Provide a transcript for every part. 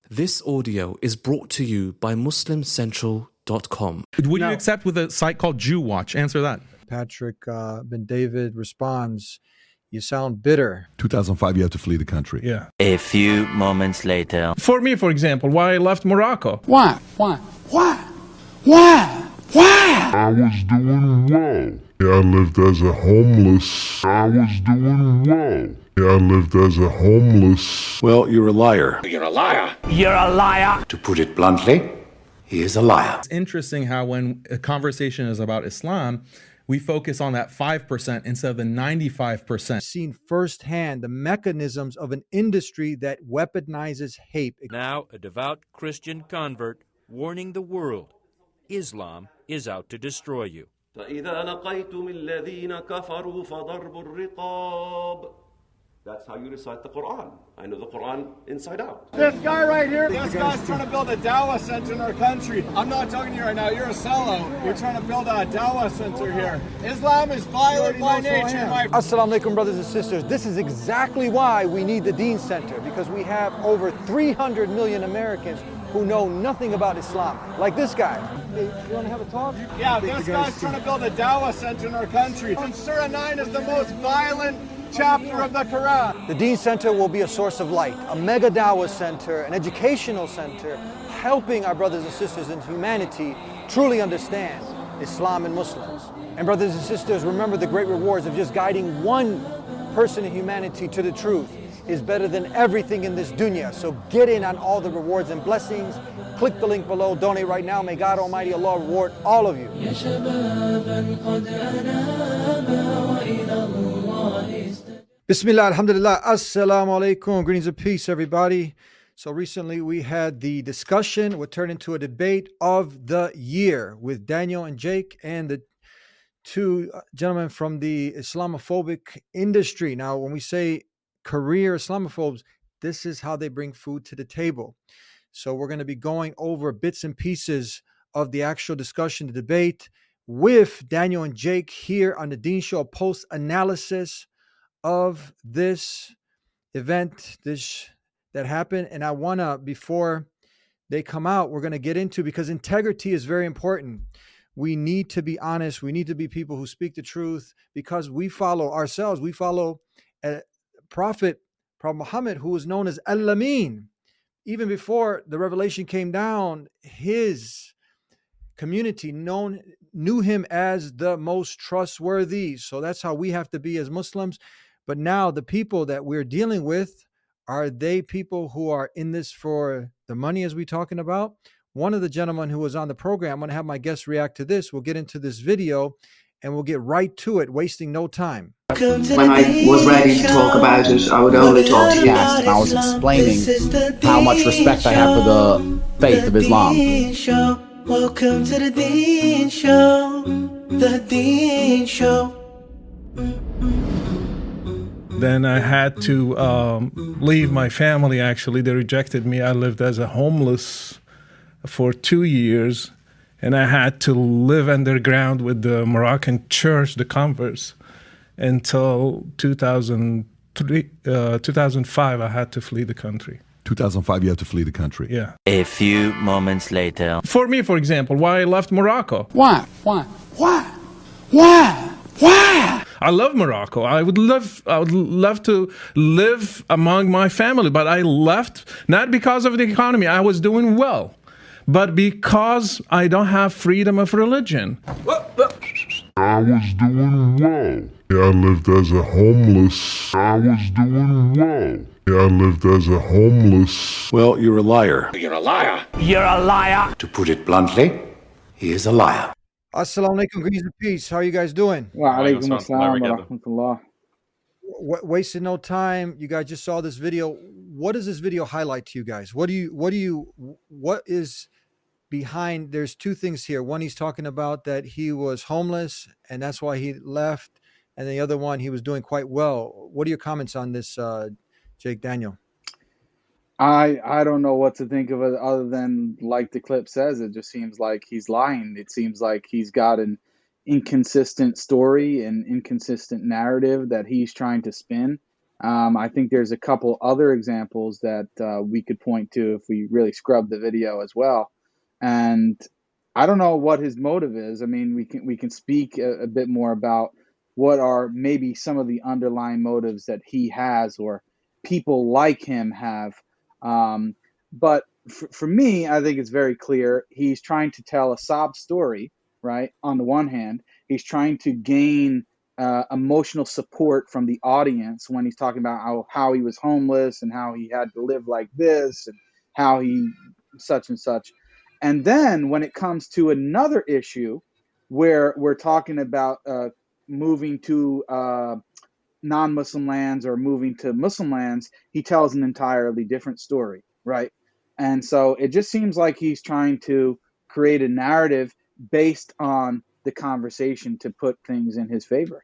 This audio is brought to you by MuslimCentral.com. Would you accept with a site called Jew Watch? Answer that. Patrick bin David responds, you sound bitter. 2005, you have to flee the country. Yeah. A few moments later. For me, for example, why I left Morocco. Why? I was doing well. I lived as a homeless. I was doing well. I lived as a homeless. Well, you're a liar. You're a liar. You're a liar. To put it bluntly, he is a liar. It's interesting how when a conversation is about Islam, we focus on that 5% instead of the 95%. Seen firsthand the mechanisms of an industry that weaponizes hate. Now a devout Christian convert warning the world, Islam is out to destroy you. فإذا لقيتم الذين كفروا فضرب الرقاب. That's how you recite the Quran. I know the Quran inside out. This guy right here, this guy's trying to build a Dawah center in our country. I'm not talking to you right now. You're a sellout. You're trying to build a Dawah center here. Islam is violent by nature. Assalamu alaikum, brothers and sisters. This is exactly why we need the Deen Center, because we have over 300 million Americans who know nothing about Islam, like this guy. Hey, you want to have a talk? Yeah, this guy's trying to build a Dawah center in our country. And Surah 9 is the most violent chapter of the Quran. The Deen Center will be a source of light, a mega Dawah center, an educational center, helping our brothers and sisters in humanity truly understand Islam and Muslims. And brothers and sisters, remember the great rewards of just guiding one person in humanity to the truth is better than everything in this dunya. So get in on all the rewards and blessings. Click the link below, donate right now. May God Almighty Allah reward all of you. Bismillah, alhamdulillah, assalamu alaikum, greetings of peace, everybody. So recently we had the discussion, what turned into a debate of the year with Daniel and Jake and the two gentlemen from the Islamophobic industry. Now, when we say career Islamophobes, this is how they bring food to the table. So we're going to be going over bits and pieces of the actual discussion, the debate with Daniel and Jake here on the Deen Show, post-analysis of this event that happened. And I want to, before they come out, we're going to get into, because integrity is very important. We need to be honest. We need to be people who speak the truth, because we follow ourselves. We follow Prophet Muhammad, who was known as Al-Amin. Even before the revelation came down, his community knew him as the most trustworthy. So that's how we have to be as Muslims. But now the people that we're dealing with, are they people who are in this for the money, as we're talking about? One of the gentlemen who was on the program, I'm going to have my guests react to this. We'll get into this video and we'll get right to it, wasting no time. When I was ready to talk about it, I would only talk to Yes, and I was explaining how much respect I have for the faith of Islam. Welcome to the Deen Show, the Deen Show. Then I had to leave my family, actually. They rejected me. I lived as a homeless for 2 years, and I had to live underground with the Moroccan church, the converts, until 2005. I had to flee the country. 2005, you have to flee the country. Yeah. A few moments later. For me, for example, why I left Morocco. Why? I love Morocco. I would love to live among my family, but I left not because of the economy. I was doing well, but because I don't have freedom of religion. I was doing well. I lived as a homeless. I was doing well. I lived as a homeless. Well, you're a liar. You're a liar. You're a liar. To put it bluntly, he is a liar. Assalamu alaikum, greetings and peace. How are you guys doing? Wa alaikum assalam wa rahmatullah. Wasting no time. You guys just saw this video. What does this video highlight to you guys? What is behind? There's two things here. One, he's talking about that he was homeless and that's why he left. And the other one, he was doing quite well. What are your comments on this, Jake, Daniel? I don't know what to think of it other than, like the clip says, it just seems like he's lying. It seems like he's got an inconsistent story and inconsistent narrative that he's trying to spin. I think there's a couple other examples that we could point to if we really scrub the video as well. And I don't know what his motive is. I mean, we can speak a bit more about what are maybe some of the underlying motives that he has or people like him have. But for me, I think it's very clear. He's trying to tell a sob story, right? On the one hand, he's trying to gain emotional support from the audience when he's talking about how he was homeless and how he had to live like this and how he such and such. And then when it comes to another issue where we're talking about moving to non-Muslim lands or moving to Muslim lands, he tells an entirely different story, right? And so it just seems like he's trying to create a narrative based on the conversation to put things in his favor.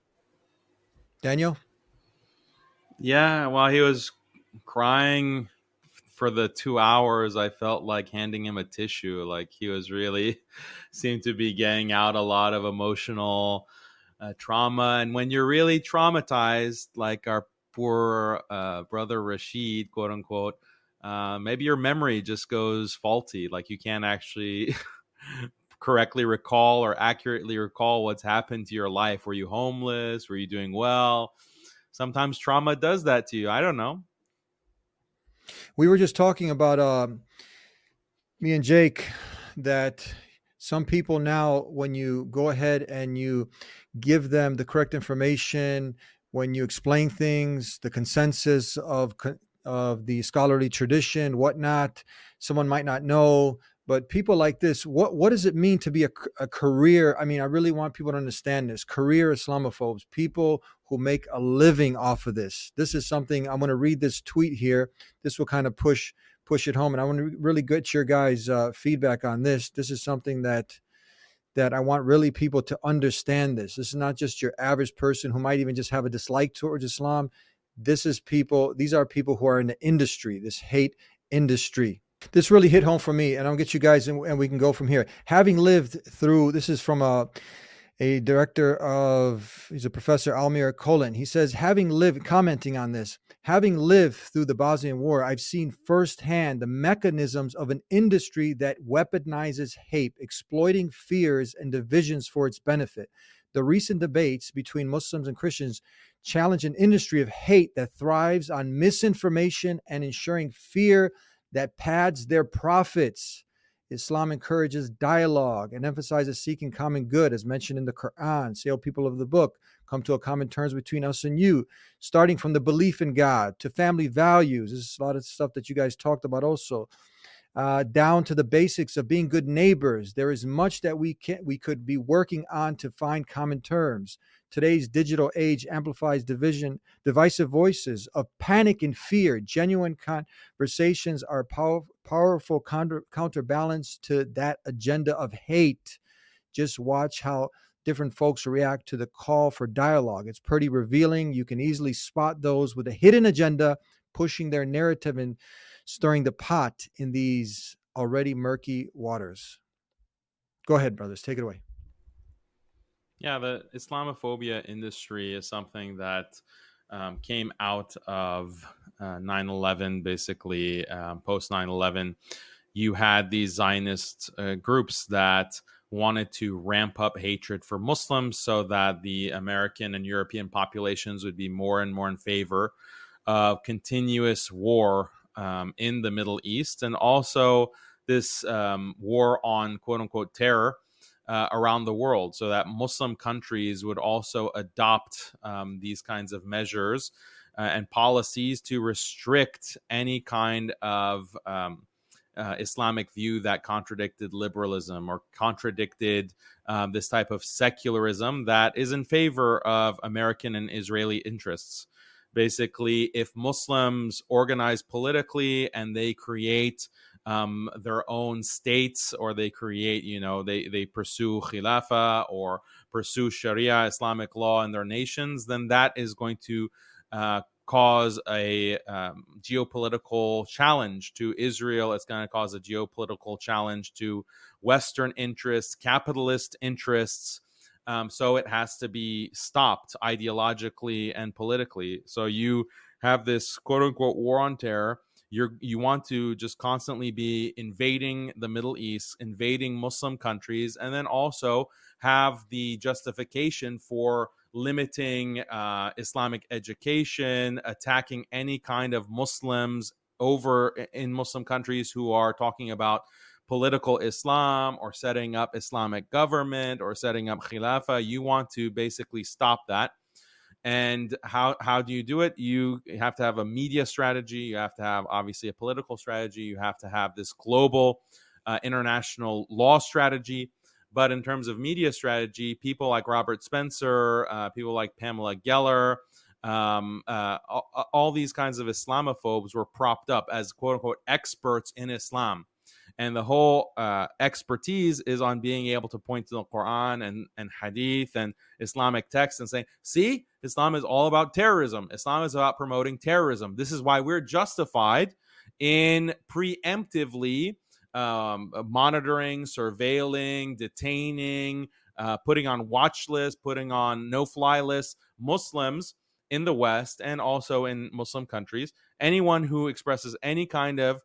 Daniel? Yeah, while he was crying for the 2 hours, I felt like handing him a tissue. Like he was really seemed to be getting out a lot of emotional trauma. And when you're really traumatized, like our poor brother Rashid, quote unquote, maybe your memory just goes faulty. Like you can't actually correctly recall or accurately recall what's happened to your life. Were you homeless? Were you doing well? Sometimes trauma does that to you. I don't know. We were just talking about me and Jake that some people now, when you go ahead and you give them the correct information, when you explain things, the consensus of the scholarly tradition, whatnot, someone might not know. But people like this, what does it mean to be a career? I mean, I really want people to understand this. Career Islamophobes, people who make a living off of this. This is something, I'm going to read this tweet here. This will kind of push it home. And I want to really get your guys' feedback on this. This is something that I want really people to understand this. This is not just your average person who might even just have a dislike towards Islam. These are people who are in the industry, this hate industry. This really hit home for me, and I'll get you guys, and we can go from here. Having lived through, this is from a director he's a professor, Almir Kolen. He says, commenting on this, having lived through the Bosnian War, I've seen firsthand the mechanisms of an industry that weaponizes hate, exploiting fears and divisions for its benefit. The recent debates between Muslims and Christians challenge an industry of hate that thrives on misinformation and ensuring fear that pads their profits. Islam encourages dialogue and emphasizes seeking common good, as mentioned in the Quran. Say, O people of the book, come to a common terms between us and you, starting from the belief in God to family values. This is a lot of stuff that you guys talked about also. Down to the basics of being good neighbors. There is much that we could be working on to find common terms. Today's digital age amplifies divisive voices of panic and fear. Genuine conversations are powerful counterbalance to that agenda of hate. Just watch how different folks react to the call for dialogue. It's pretty revealing. You can easily spot those with a hidden agenda, pushing their narrative and stirring the pot in these already murky waters. Go ahead, brothers. Take it away. Yeah, the Islamophobia industry is something that came out of 9/11, basically post 9/11. You had these Zionist groups that wanted to ramp up hatred for Muslims so that the American and European populations would be more and more in favor of continuous war in the Middle East, and also this war on quote-unquote terror around the world, so that Muslim countries would also adopt these kinds of measures and policies to restrict any kind of Islamic view that contradicted liberalism or contradicted this type of secularism that is in favor of American and Israeli interests. Basically, if Muslims organize politically and they create their own states, or they create, they pursue Khilafah or pursue Sharia, Islamic law in their nations, then that is going to cause a geopolitical challenge to Israel. It's going to cause a geopolitical challenge to Western interests, capitalist interests, So it has to be stopped ideologically and politically. So you have this quote unquote war on terror. You want to just constantly be invading the Middle East, invading Muslim countries, and then also have the justification for limiting Islamic education, attacking any kind of Muslims over in Muslim countries who are talking about political Islam or setting up Islamic government or setting up Khilafah. You want to basically stop that. And how do you do it? You have to have a media strategy. You have to have, obviously, a political strategy. You have to have this global international law strategy. But in terms of media strategy, people like Robert Spencer, people like Pamela Geller, all these kinds of Islamophobes were propped up as quote-unquote experts in Islam. And the whole expertise is on being able to point to the Quran and Hadith and Islamic texts and saying, see, Islam is all about terrorism. Islam is about promoting terrorism. This is why we're justified in preemptively monitoring, surveilling, detaining, putting on watch lists, putting on no-fly lists Muslims in the West and also in Muslim countries. Anyone who expresses any kind of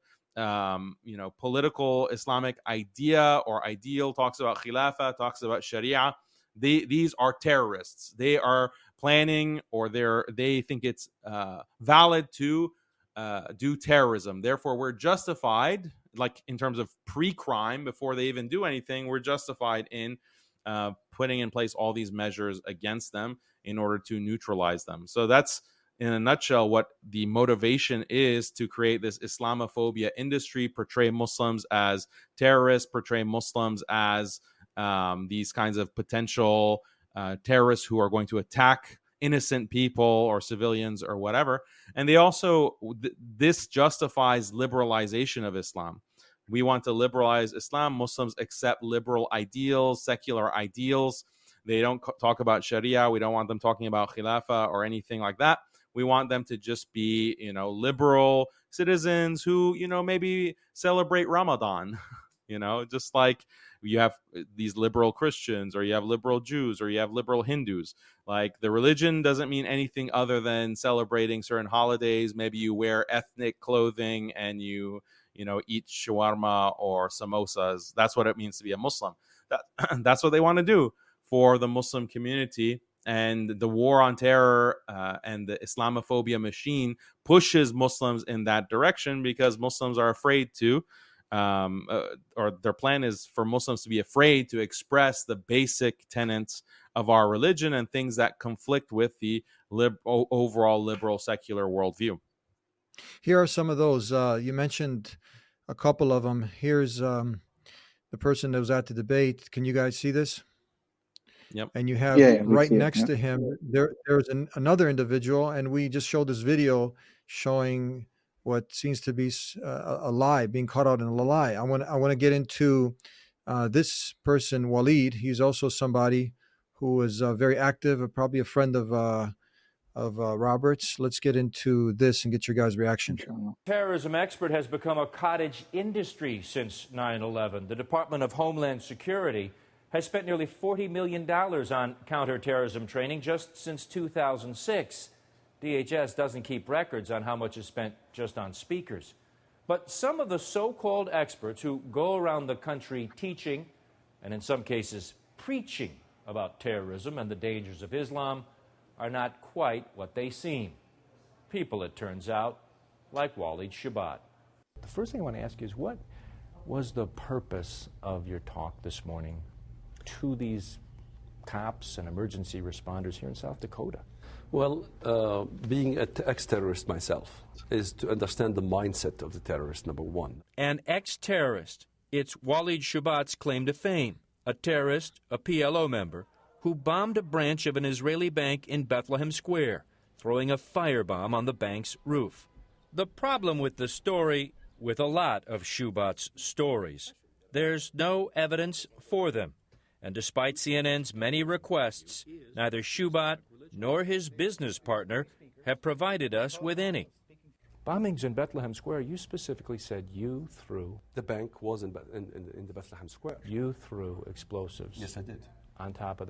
political Islamic idea or ideal, talks about Khilafah, talks about Sharia, these are terrorists. They are planning or they think it's valid to do terrorism. Therefore, we're justified, like in terms of pre-crime, before they even do anything, we're justified in putting in place all these measures against them in order to neutralize them. So that's, in a nutshell, what the motivation is to create this Islamophobia industry, portray Muslims as terrorists, portray Muslims as these kinds of potential terrorists who are going to attack innocent people or civilians or whatever. And they also, this justifies liberalization of Islam. We want to liberalize Islam. Muslims accept liberal ideals, secular ideals. They don't talk about Sharia. We don't want them talking about Khilafah or anything like that. We want them to just be, liberal citizens who, maybe celebrate Ramadan, just like you have these liberal Christians or you have liberal Jews or you have liberal Hindus. Like, the religion doesn't mean anything other than celebrating certain holidays. Maybe you wear ethnic clothing and you eat shawarma or samosas. That's what it means to be a Muslim. That's what they want to do for the Muslim community. And the war on terror and the Islamophobia machine pushes Muslims in that direction because Muslims are afraid to, or their plan is for Muslims to be afraid to express the basic tenets of our religion and things that conflict with the overall liberal secular worldview. Here are some of those. You mentioned a couple of them. Here's the person that was at the debate. Can you guys see this? Yep. And you have right next to him, there's another individual, and we just showed this video showing what seems to be a lie, being caught out in a lie. I want to get into this person, Walid. He's also somebody who is very active, probably a friend of Robert's. Let's get into this and get your guys' reaction. Terrorism expert has become a cottage industry since 9/11. The Department of Homeland Security has spent nearly $40 million on counterterrorism training just since 2006. DHS doesn't keep records on how much is spent just on speakers. But some of the so-called experts who go around the country teaching, and in some cases preaching, about terrorism and the dangers of Islam are not quite what they seem. People, it turns out, like Walid Shoebat. The first thing I want to ask you is, what was the purpose of your talk this morning to these cops and emergency responders here in South Dakota? Well, being an ex-terrorist myself is to understand the mindset of the terrorist, number one. An ex-terrorist. It's Walid Shoebat's claim to fame. A terrorist, a PLO member, who bombed a branch of an Israeli bank in Bethlehem Square, throwing a firebomb on the bank's roof. The problem with the story, with a lot of Shoebat's stories, there's no evidence for them. And despite CNN's many requests, neither Shoebat nor his business partner have provided us with any. Bombings in Bethlehem Square, you specifically said you threw... The bank was in the Bethlehem Square. You threw explosives. Yes, I did. On top of that bank.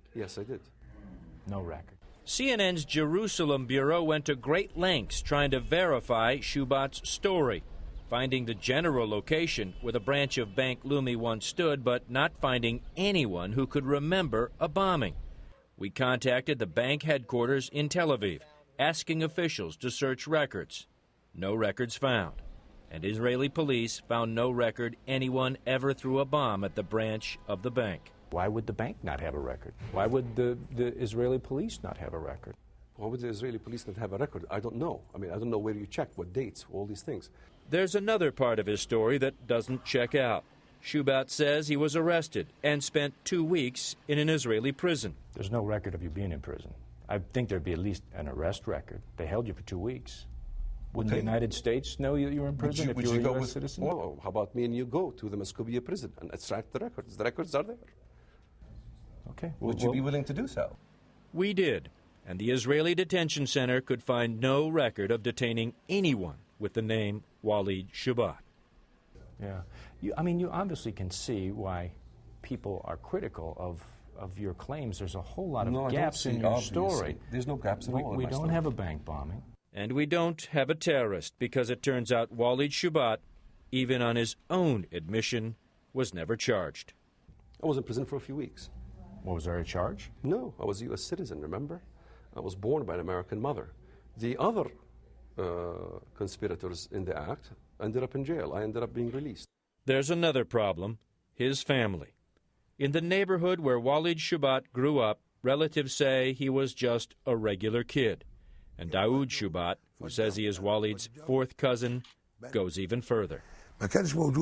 Yes, I did. No record. CNN's Jerusalem bureau went to great lengths trying to verify Shubat's story, finding the general location where the branch of Bank Leumi once stood, but not finding anyone who could remember a bombing. We contacted the bank headquarters in Tel Aviv, asking officials to search records. No records found. And Israeli police found no record anyone ever threw a bomb at the branch of the bank. Why would the bank not have a record? Why would the Israeli police not have a record? Why would the Israeli police not have a record? I don't know. I mean, I don't know where you check, what dates, all these things. There's another part of his story that doesn't check out. Shubat says he was arrested and spent 2 weeks in an Israeli prison. There's no record of you being in prison. I think there'd be at least an arrest record. They held you for 2 weeks. Wouldn't the United States know you were in prison if you were a U.S. citizen? Well, how about me and you go to the Muscovia prison and extract the records? The records are there. Okay. Would you be willing to do so? We did, and the Israeli detention center could find no record of detaining anyone with the name Walid Shubat. Yeah. You obviously can see why people are critical of your claims. There's a whole lot of gaps in your story. There's no gaps at all. We don't have a bank bombing. And we don't have a terrorist, because it turns out Walid Shubat, even on his own admission, was never charged. I was in prison for a few weeks. Was there a charge? No, I was a U.S. citizen, remember? I was born by an American mother. The other conspirators in the act ended up in jail. I ended up being released. There's another problem, his family. In the neighborhood where Walid Shubat grew up, relatives say he was just a regular kid. And Daoud Shubat, who says he is Walid's fourth cousin, goes even further. There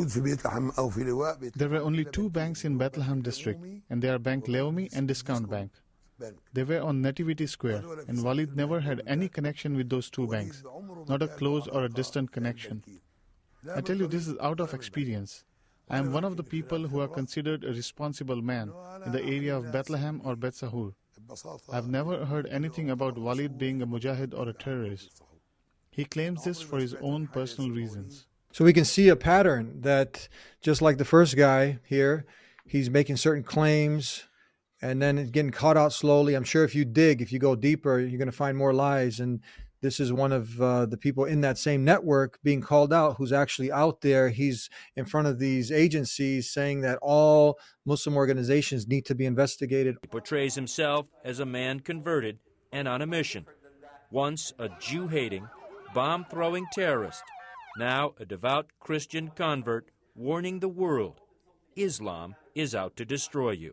were only 2 banks in Bethlehem district, and they are Bank Leumi and Discount Bank. They were on Nativity Square, and Walid never had any connection with those 2 banks, not a close or a distant connection. I tell you, this is out of experience. I am one of the people who are considered a responsible man in the area of Bethlehem or Beth Sahur. I've never heard anything about Walid being a mujahid or a terrorist. He claims this for his own personal reasons. So we can see a pattern that, just like the first guy here, he's making certain claims and then it's getting caught out slowly. I'm sure if you go deeper, you're going to find more lies. And this is one of the people in that same network being called out, who's actually out there. He's in front of these agencies saying that all Muslim organizations need to be investigated. He portrays himself as a man converted and on a mission. Once a Jew-hating, bomb-throwing terrorist, now a devout Christian convert warning the world, Islam is out to destroy you.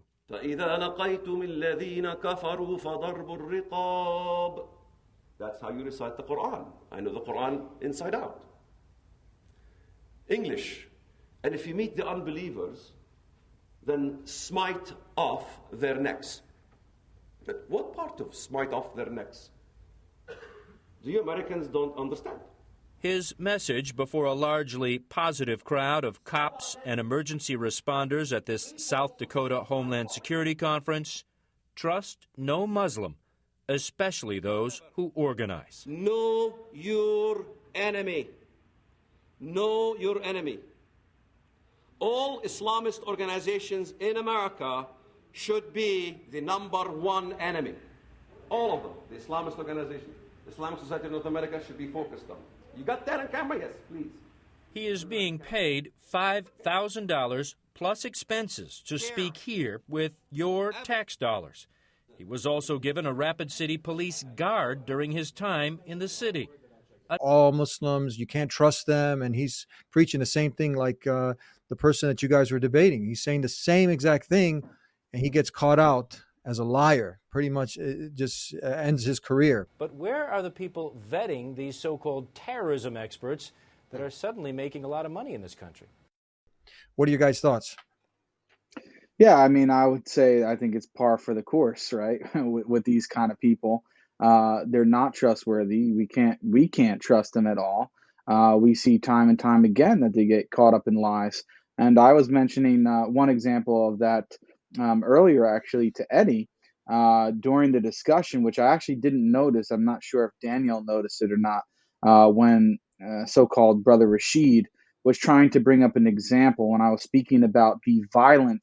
That's how you recite the Quran. I know the Quran inside out. English. And if you meet the unbelievers, then smite off their necks. But what part of smite off their necks? The Americans don't understand. His message before a largely positive crowd of cops and emergency responders at this South Dakota Homeland Security Conference: trust no Muslim, especially those who organize. Know your enemy. Know your enemy. All Islamist organizations in America should be the #1 enemy. All of them. The Islamist organizations, the Islamic Society of North America should be focused on. You got that on camera? Yes, please. He is being paid $5,000 plus expenses to speak here with your tax dollars. He was also given a Rapid City police guard during his time in the city. All Muslims, you can't trust them, and he's preaching the same thing like the person that you guys were debating. He's saying the same exact thing, and he gets caught out as a liar. Pretty much it just ends his career. But where are the people vetting these so-called terrorism experts that are suddenly making a lot of money in this country? What are your guys' thoughts? Yeah, I mean, I would say I think it's par for the course, right? with these kind of people. They're not trustworthy. We can't trust them at all. We see time and time again that they get caught up in lies. And I was mentioning one example of that earlier, actually, to Eddie during the discussion, which I actually didn't notice. I'm not sure if Daniel noticed it or not, when so-called Brother Rashid was trying to bring up an example when I was speaking about the violence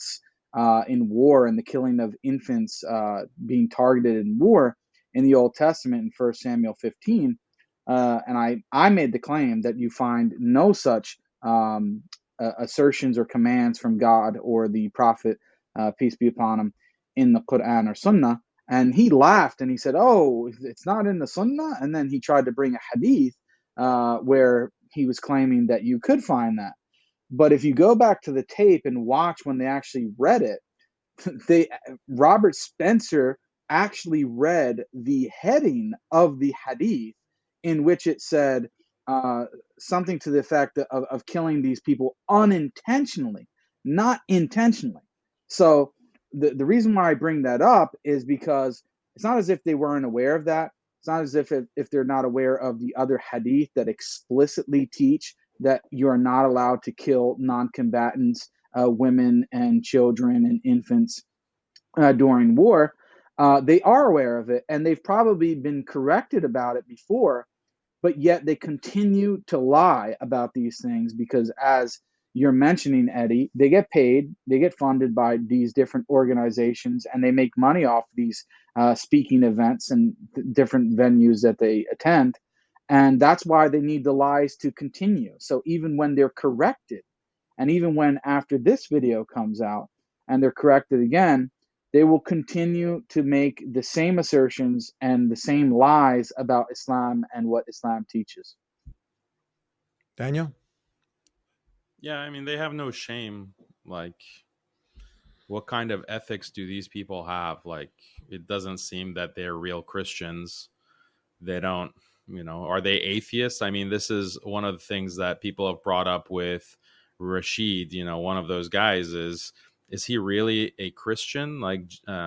in war and the killing of infants being targeted in war in the Old Testament in 1 Samuel 15. And I made the claim that you find no such assertions or commands from God or the prophet, peace be upon him, in the Quran or Sunnah. And he laughed and he said, oh, it's not in the Sunnah? And then he tried to bring a hadith where he was claiming that you could find that. But if you go back to the tape and watch when they actually read it, Robert Spencer actually read the heading of the hadith in which it said something to the effect of killing these people unintentionally, not intentionally. So the reason why I bring that up is because it's not as if they weren't aware of that. It's not as if they're not aware of the other hadith that explicitly teach that you are not allowed to kill non-combatants, women and children and infants during war. They are aware of it, and they've probably been corrected about it before, but yet they continue to lie about these things because, as you're mentioning, Eddie, they get paid, they get funded by these different organizations, and they make money off these speaking events and different venues that they attend. And that's why they need the lies to continue. So even when they're corrected, and even when after this video comes out and they're corrected again, they will continue to make the same assertions and the same lies about Islam and what Islam teaches. Daniel? Yeah, I mean, they have no shame. Like, what kind of ethics do these people have? Like, it doesn't seem that they're real Christians. They don't, are they atheists? I mean, this is one of the things that people have brought up with Rashid. One of those guys is he really a Christian? Like,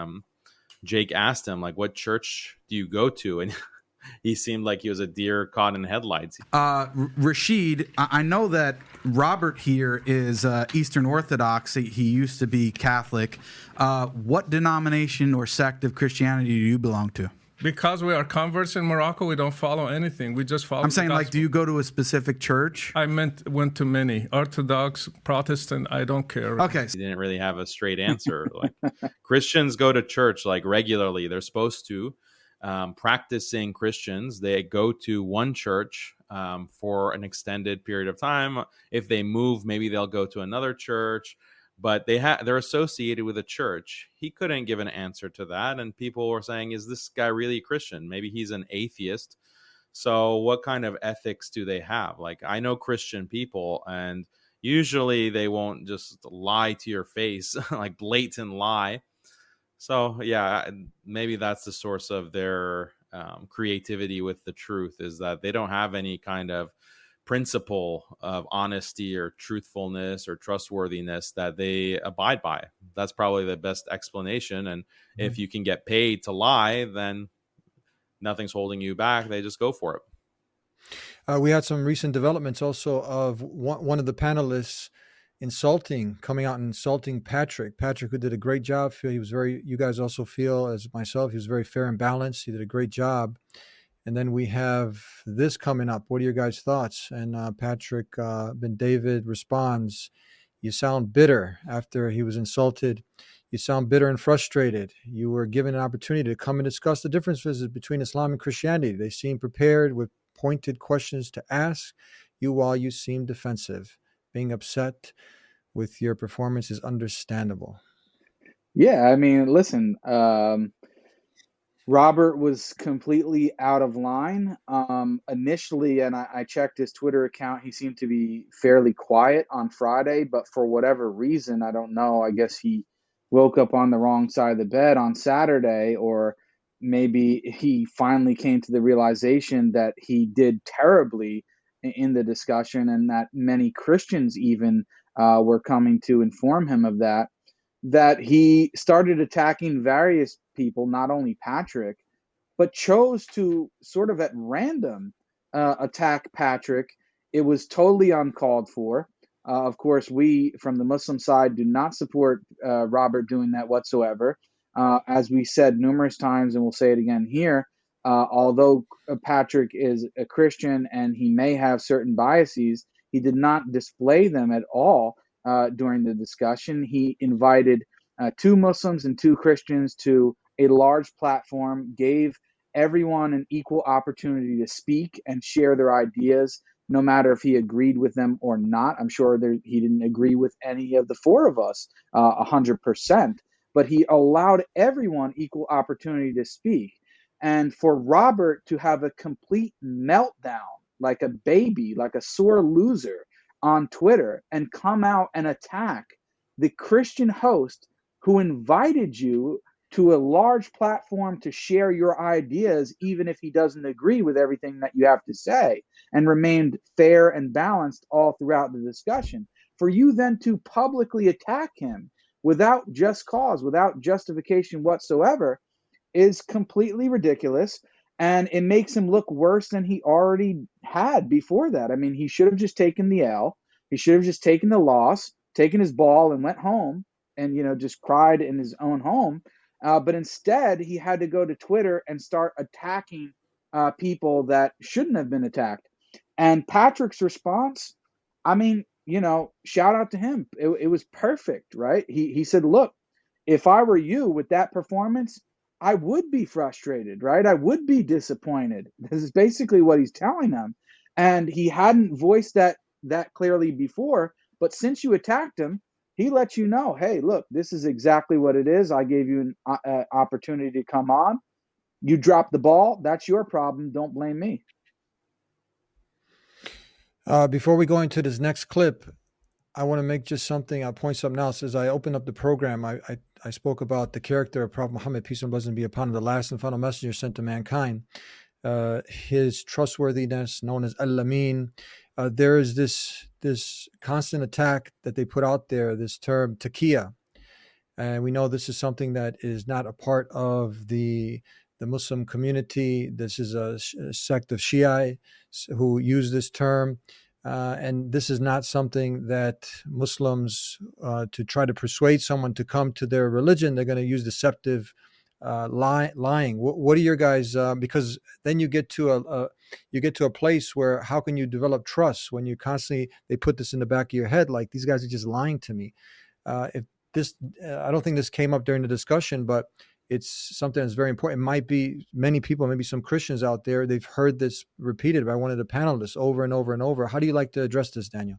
Jake asked him, like, what church do you go to? And he seemed like he was a deer caught in headlights. Rashid, I know that Robert here is Eastern Orthodox. He used to be Catholic. What denomination or sect of Christianity do you belong to? Because we are converts in Morocco, we don't follow anything. We just follow. I'm saying, like, do you go to a specific church? I went to many. Orthodox, Protestant, I don't care. Okay. He didn't really have a straight answer. Like, Christians go to church, like, regularly. They're supposed to. Practicing Christians, they go to one church for an extended period of time. If they move, maybe they'll go to another church. But they're associated with a church. He couldn't give an answer to that. And people were saying, is this guy really a Christian? Maybe he's an atheist. So what kind of ethics do they have? Like, I know Christian people, and usually they won't just lie to your face, like blatant lie. So, yeah, maybe that's the source of their creativity with the truth, is that they don't have any kind of principle of honesty or truthfulness or trustworthiness that they abide by. That's probably the best explanation. And if you can get paid to lie, then nothing's holding you back. They just go for it. We had some recent developments also of one of the panelists coming out and insulting Patrick, who did a great job. You guys also feel, as myself, he was very fair and balanced. He did a great job. And then we have this coming up. What are your guys' thoughts? And Patrick Ben David responds, you sound bitter after he was insulted. You sound bitter and frustrated. You were given an opportunity to come and discuss the differences between Islam and Christianity. They seem prepared with pointed questions to ask you while you seem defensive. Being upset with your performance is understandable. Yeah, I mean, listen, Robert was completely out of line. Initially, and I checked his Twitter account, he seemed to be fairly quiet on Friday, but for whatever reason, I don't know, I guess he woke up on the wrong side of the bed on Saturday, or maybe he finally came to the realization that he did terribly in the discussion, and that many Christians even were coming to inform him of that he started attacking various people, not only Patrick, but chose to sort of at random attack Patrick. It was totally uncalled for. Of course, we from the Muslim side do not support Robert doing that whatsoever. As we said numerous times, and we'll say it again here, although Patrick is a Christian and he may have certain biases, he did not display them at all during the discussion. He invited two Muslims and two Christians to a large platform, gave everyone an equal opportunity to speak and share their ideas, no matter if he agreed with them or not. I'm sure he didn't agree with any of the four of us 100%, but he allowed everyone equal opportunity to speak. And for Robert to have a complete meltdown, like a baby, like a sore loser on Twitter, and come out and attack the Christian host who invited you to a large platform to share your ideas, even if he doesn't agree with everything that you have to say, and remained fair and balanced all throughout the discussion. For you then to publicly attack him without just cause, without justification whatsoever, is completely ridiculous. And it makes him look worse than he already had before that. I mean, he should have just taken the L. He should have just taken the loss, taken his ball and went home and, just cried in his own home. But instead, he had to go to Twitter and start attacking people that shouldn't have been attacked. And Patrick's response, I mean, shout out to him. It was perfect, right? He said, look, if I were you with that performance, I would be frustrated, right? I would be disappointed. This is basically what he's telling them. And he hadn't voiced that clearly before. But since you attacked him, he let you know, hey, look, this is exactly what it is. I gave you an opportunity to come on. You dropped the ball. That's your problem. Don't blame me. Before we go into this next clip, I want to make just something, I'll point something else. As I opened up the program, I spoke about the character of Prophet Muhammad, peace and blessings be upon him, the last and final messenger sent to mankind. His trustworthiness, known as Al-Amin. There is this constant attack that they put out there, this term taqiyya. And we know this is something that is not a part of the Muslim community. This is a sect of Shia who use this term. And this is not something that Muslims, to try to persuade someone to come to their religion, they're going to use deceptive lying. What are your guys? Because then you get to a place where how can you develop trust when you constantly, they put this in the back of your head, like these guys are just lying to me. I don't think this came up during the discussion, but it's something that's very important. It might be many people, maybe some Christians out there, they've heard this repeated by one of the panelists over and over and over. How do you like to address this, Daniel?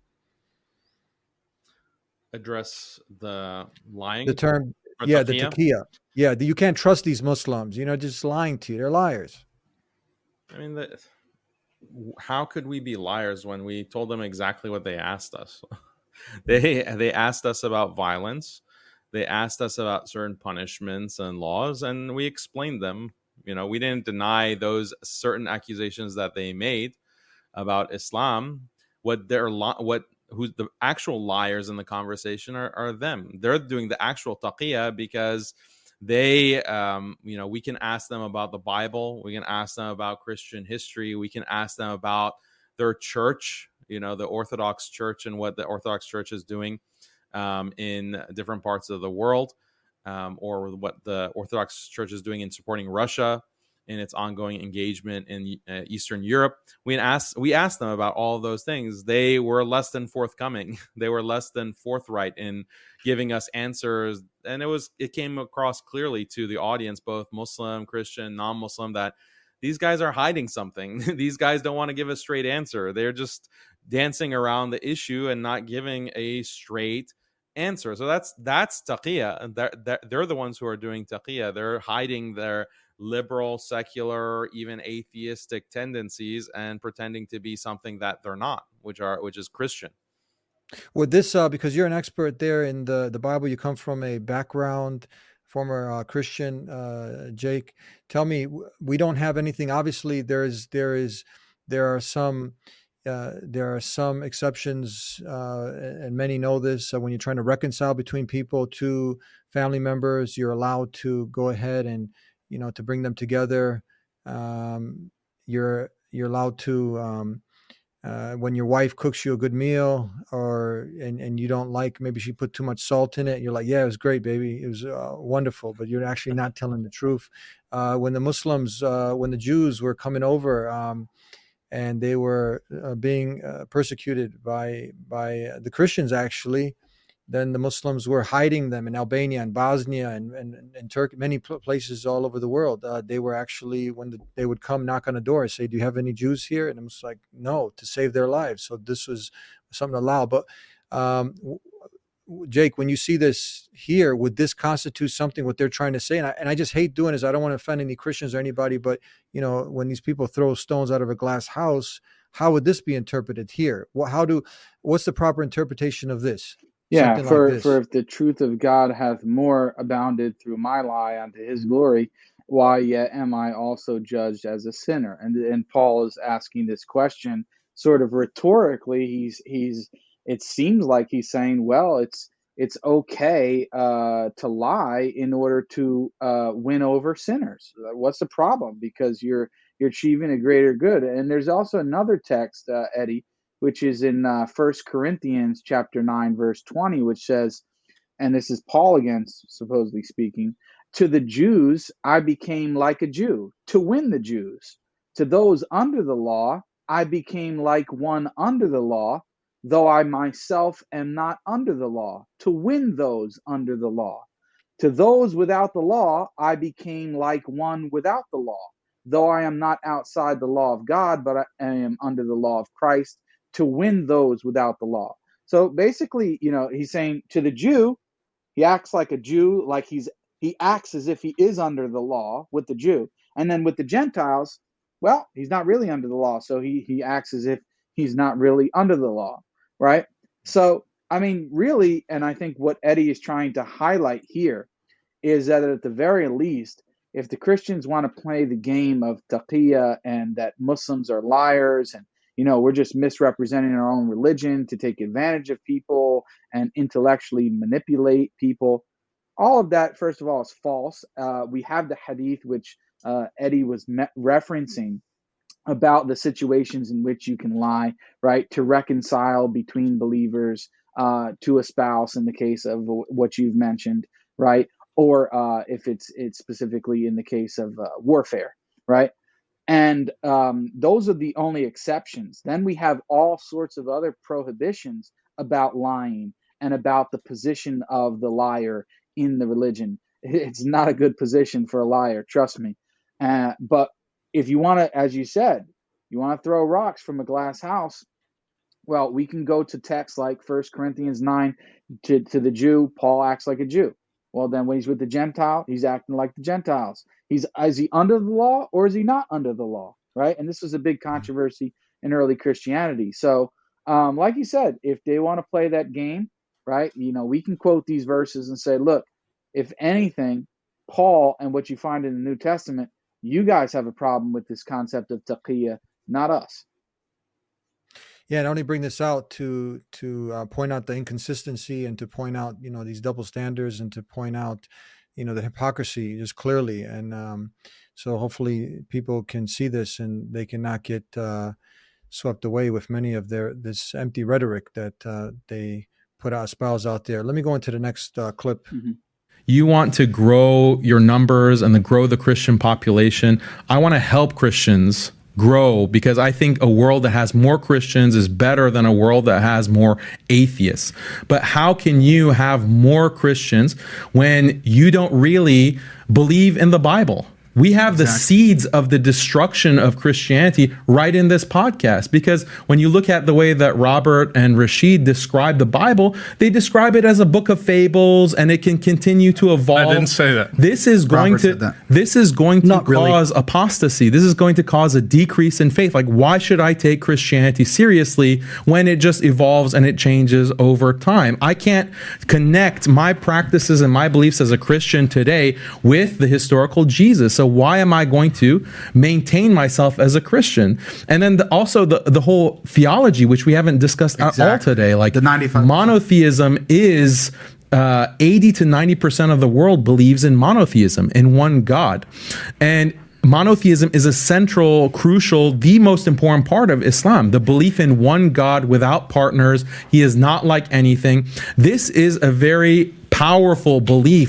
Address the lying? The term, the taqiyya. Yeah, you can't trust these Muslims, just lying to you. They're liars. I mean, how could we be liars when we told them exactly what they asked us? They asked us about violence. They asked us about certain punishments and laws, and we explained them. We didn't deny those certain accusations that they made about Islam. Who's the actual liars in the conversation are them. They're doing the actual taqiyya because they, we can ask them about the Bible. We can ask them about Christian history. We can ask them about their church, the Orthodox Church and what the Orthodox Church is doing in different parts of the world, or what the Orthodox Church is doing in supporting Russia in its ongoing engagement in Eastern Europe. We asked them about all of those things. They were less than forthcoming. They were less than forthright in giving us answers. And it came across clearly to the audience, both Muslim, Christian, non-Muslim, that these guys are hiding something. These guys don't want to give a straight answer. They're just dancing around the issue and not giving a straight answer. So that's taqiyya. They're the ones who are doing taqiyya. They're hiding their liberal, secular, even atheistic tendencies and pretending to be something that they're not, which is Christian. With this, because you're an expert there in the Bible, you come from a background, former Christian, Jake, tell me, we don't have anything. Obviously, there are some exceptions, and many know this. When you're trying to reconcile between people, two family members, you're allowed to go ahead and to bring them together. You're allowed to, when your wife cooks you a good meal, and you don't like, maybe she put too much salt in it, you're like, yeah, it was great, baby, it was wonderful, but you're actually not telling the truth. When the Jews were coming over, and they were being persecuted by the Christians, actually, then the Muslims were hiding them in Albania and Bosnia and Turkey, many places all over the world. They were actually, when they would come knock on the door and say, do you have any Jews here? And it was like, no, to save their lives. So this was something allowed. But Jake, when you see this here, would this constitute something what they're trying to say? And I just hate doing this. I don't want to offend any Christians or anybody, but when these people throw stones out of a glass house, how would this be interpreted here? What's the proper interpretation of this? Yeah, for if the truth of God hath more abounded through my lie unto his glory, why yet am I also judged as a sinner? And Paul is asking this question sort of rhetorically. It seems like he's saying, well, it's okay to lie in order to win over sinners. What's the problem? Because you're achieving a greater good. And there's also another text, Eddie, which is in 1 Corinthians chapter 9, verse 20, which says, and this is Paul again, supposedly speaking, to the Jews I became like a Jew, to win the Jews. To those under the law I became like one under the law, though I myself am not under the law, to win those under the law. To those without the law I became like one without the law, though I am not outside the law of God, but I am under the law of Christ, to win those without the law. So basically, he's saying to the Jew, he acts like a Jew, like he acts as if he is under the law with the Jew. And then with the Gentiles, well, he's not really under the law, so he acts as if he's not really under the law, right? So, I mean, really, and I think what Eddie is trying to highlight here is that at the very least, if the Christians want to play the game of taqiyya and that Muslims are liars and we're just misrepresenting our own religion to take advantage of people and intellectually manipulate people, all of that, first of all, is false. We have the hadith, which Eddie was referencing, about the situations in which you can lie, right, to reconcile between believers, to a spouse in the case of what you've mentioned, right, or if it's specifically in the case of warfare, right? And those are the only exceptions. Then we have all sorts of other prohibitions about lying and about the position of the liar in the religion. It's not a good position for a liar, trust me. But if you want to, as you said, you want to throw rocks from a glass house, well, we can go to texts like 1 Corinthians 9 to the Jew. Paul acts like a Jew. Well, then when he's with the Gentile, he's acting like the Gentiles. Is he under the law or is he not under the law, right? And this was a big controversy in early Christianity. So, like you said, if they want to play that game, right, we can quote these verses and say, look, if anything, Paul and what you find in the New Testament, you guys have a problem with this concept of taqiyya, not us. Yeah, and I only bring this out to point out the inconsistency and to point out, these double standards and to point out, the hypocrisy just clearly. And so hopefully people can see this and they cannot get swept away with many of this empty rhetoric that they espouse out there. Let me go into the next clip. Mm-hmm. You want to grow your numbers and grow the Christian population. I want to help Christians grow because I think a world that has more Christians is better than a world that has more atheists. But how can you have more Christians when you don't really believe in the Bible? We have the seeds of the destruction of Christianity right in this podcast, because when you look at the way that Robert and Rashid describe the Bible, they describe it as a book of fables and it can continue to evolve. I didn't say that. This is going to cause apostasy. This is going to cause a decrease in faith. Like, why should I take Christianity seriously when it just evolves and it changes over time? I can't connect my practices and my beliefs as a Christian today with the historical Jesus. So why am I going to maintain myself as a Christian? And then also the whole theology, which we haven't discussed at all today, like the 95%. Monotheism is 80 to 90% of the world believes in monotheism, in one God. And monotheism is a central, crucial, the most important part of Islam, the belief in one God without partners. He is not like anything. This is a very powerful belief that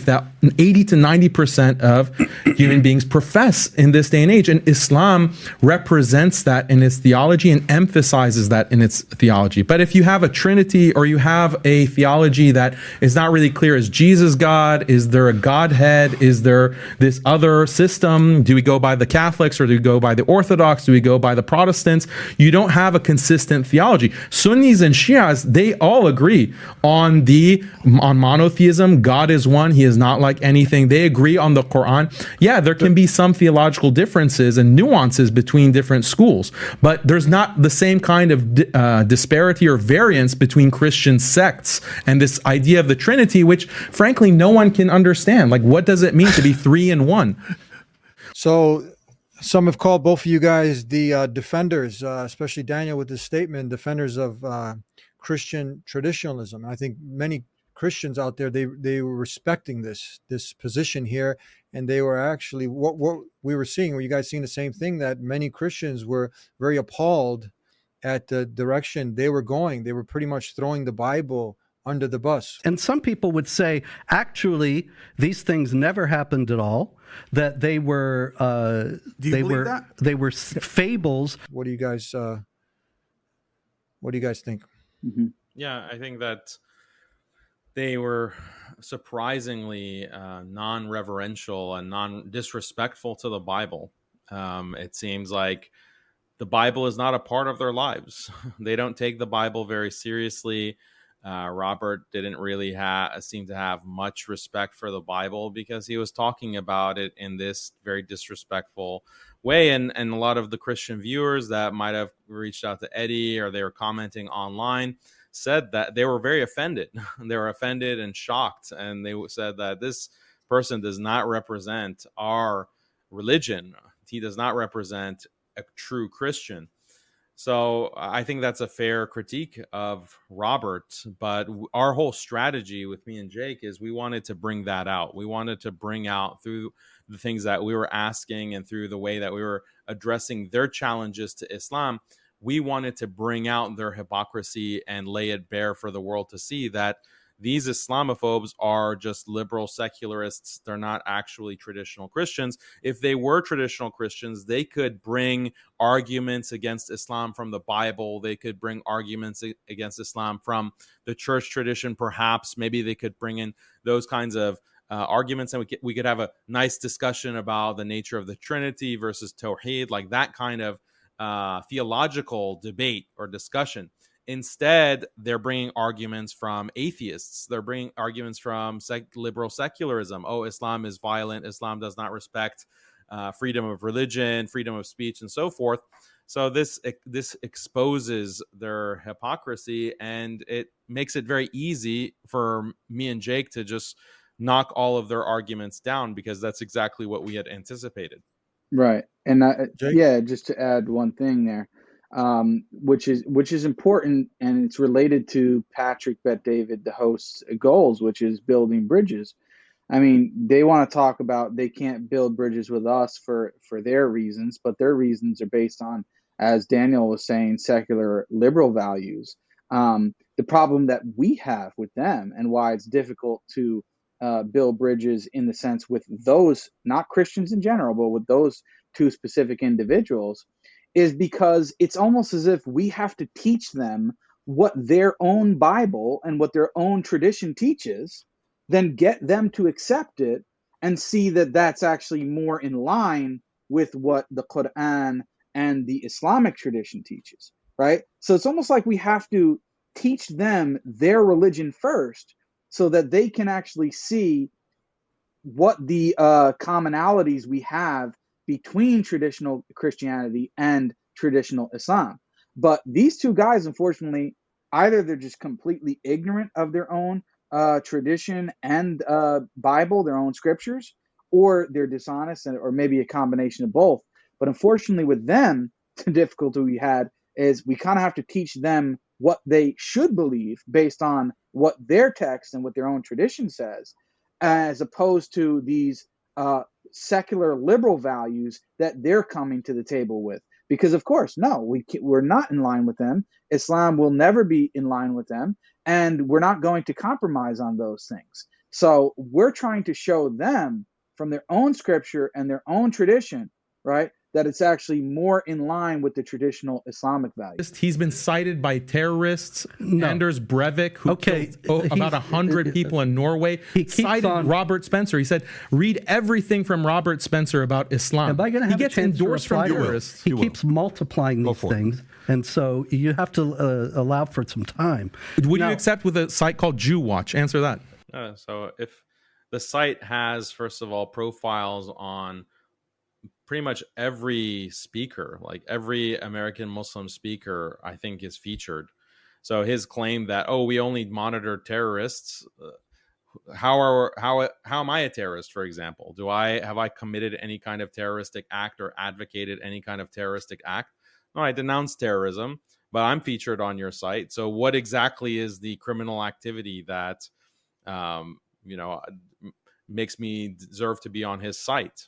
80 to 90% of human beings profess in this day and age. And Islam represents that in its theology and emphasizes that in its theology. But if you have a Trinity, or you have a theology that is not really clear, is Jesus God? Is there a Godhead? Is there this other system? Do we go by the Catholics, or do we go by the Orthodox? Do we go by the Protestants? You don't have a consistent theology. Sunnis and Shias, they all agree on monotheism. God is one. He is not like anything. They agree on the Quran. Yeah, there can be some theological differences and nuances between different schools, but there's not the same kind of disparity or variance between Christian sects and this idea of the Trinity, which frankly no one can understand. Like, what does it mean to be three in one? So some have called both of you guys the defenders, especially Daniel with this statement, defenders of Christian traditionalism. And I think many Christians out there, they were respecting this position here, and they were actually, what we were seeing, were you guys seeing the same thing, that many Christians were very appalled at the direction they were going? They were pretty much throwing the Bible under the bus. And some people would say, actually, these things never happened at all, that they were they were fables. What do you guys think? Mm-hmm. Yeah, I think that they were surprisingly non-reverential and non-disrespectful to the Bible. It seems like the Bible is not a part of their lives. They don't take the Bible very seriously. Robert didn't really seem to have much respect for the Bible, because he was talking about it in this very disrespectful way. And a lot of the Christian viewers that might have reached out to Eddie, or they were commenting online, said that they were very offended. They were offended and shocked. And they said that this person does not represent our religion. He does not represent a true Christian. So I think that's a fair critique of Robert. But our whole strategy with me and Jake is we wanted to bring that out. We wanted to bring out, through the things that we were asking and through the way that we were addressing their challenges to Islam, we wanted to bring out their hypocrisy and lay it bare for the world to see that these Islamophobes are just liberal secularists. They're not actually traditional Christians. If they were traditional Christians, they could bring arguments against Islam from the Bible. They could bring arguments against Islam from the church tradition, perhaps. Maybe they could bring in those kinds of arguments, and we could have a nice discussion about the nature of the Trinity versus Tawheed, like that kind of theological debate or discussion. Instead, they're bringing arguments from atheists. They're bringing arguments from liberal secularism. Oh, Islam is violent. Islam does not respect freedom of religion, freedom of speech, and so forth. So this exposes their hypocrisy, and it makes it very easy for me and Jake to just knock all of their arguments down, because that's exactly what we had anticipated. Right. And yeah, just to add one thing there, which is important, and it's related to Patrick Bet David, the host's goals, which is building bridges. I mean, they want to talk about they can't build bridges with us for their reasons, but their reasons are based on, as Daniel was saying, secular liberal values. The problem that we have with them, and why it's difficult to build bridges in the sense with those, not Christians in general, but with those two specific individuals, is because it's almost as if we have to teach them what their own Bible and what their own tradition teaches, then get them to accept it and see that that's actually more in line with what the Quran and the Islamic tradition teaches, right? So it's almost like we have to teach them their religion first, so that they can actually see what the commonalities we have between traditional Christianity and traditional Islam. But these two guys, unfortunately, either they're just completely ignorant of their own tradition and Bible, their own scriptures, or they're dishonest, or maybe a combination of both. But unfortunately with them, the difficulty we had is we kind of have to teach them what they should believe based on what their text and what their own tradition says, as opposed to these secular liberal values that they're coming to the table with. Because of course, no, we're not in line with them. Islam will never be in line with them, and we're not going to compromise on those things. So we're trying to show them from their own scripture and their own tradition, right, that it's actually more in line with the traditional Islamic values. He's been cited by terrorists. Anders Breivik, who killed about 100 people in Norway, cited Robert Spencer. He said, read everything from Robert Spencer about Islam. Am I going to have he gets a chance endorsed to from reply? terrorists. He keeps multiplying these things, and so you have to allow for some time. Would you accept with a site called Jew Watch? Answer that. So if the site has, first of all, profiles on pretty much every speaker, like every American Muslim speaker, I think is featured. So his claim that, oh, we only monitor terrorists. How am I a terrorist, for example? Have I committed any kind of terroristic act or advocated any kind of terroristic act? No, I denounce terrorism, but I'm featured on your site. So what exactly is the criminal activity that, makes me deserve to be on his site?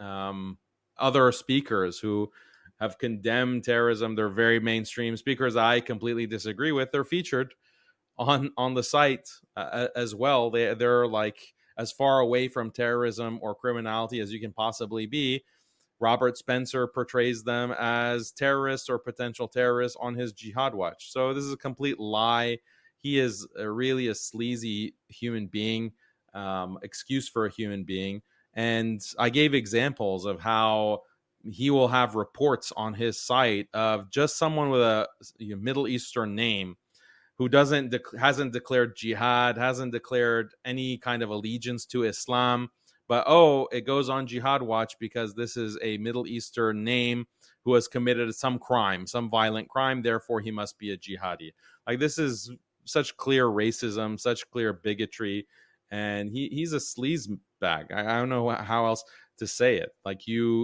Other speakers who have condemned terrorism, they're very mainstream speakers I completely disagree with, they're featured on the site as well. They're like as far away from terrorism or criminality as you can possibly be. Robert Spencer portrays them as terrorists or potential terrorists on his Jihad Watch. So this is a complete lie. He is really a sleazy human being, excuse for a human being. And I gave examples of how he will have reports on his site of just someone with a Middle Eastern name who hasn't declared jihad, hasn't declared any kind of allegiance to Islam, but it goes on Jihad Watch because this is a Middle Eastern name who has committed some crime, some violent crime, therefore he must be a jihadi. Like, this is such clear racism, such clear bigotry, and he's a sleaze bag. I don't know how else to say it. Like,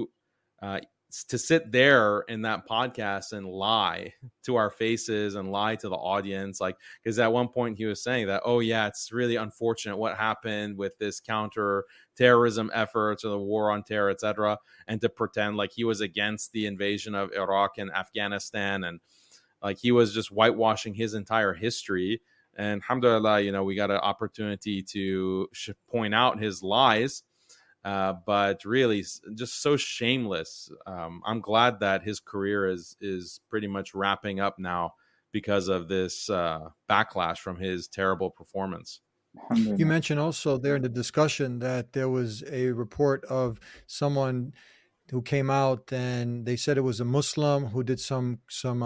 to sit there in that podcast and lie to our faces and lie to the audience, like, because at one point he was saying that, it's really unfortunate what happened with this counter-terrorism efforts or the war on terror, etc., and to pretend like he was against the invasion of Iraq and Afghanistan, and like he was just whitewashing his entire history. And alhamdulillah, we got an opportunity to point out his lies. But really just so shameless. I'm glad that his career is pretty much wrapping up now because of this backlash from his terrible performance. You mentioned also there in the discussion that there was a report of someone who came out and they said it was a Muslim who did some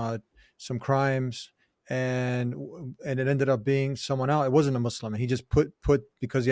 crimes, and it ended up being someone else. It wasn't a Muslim, and he just put because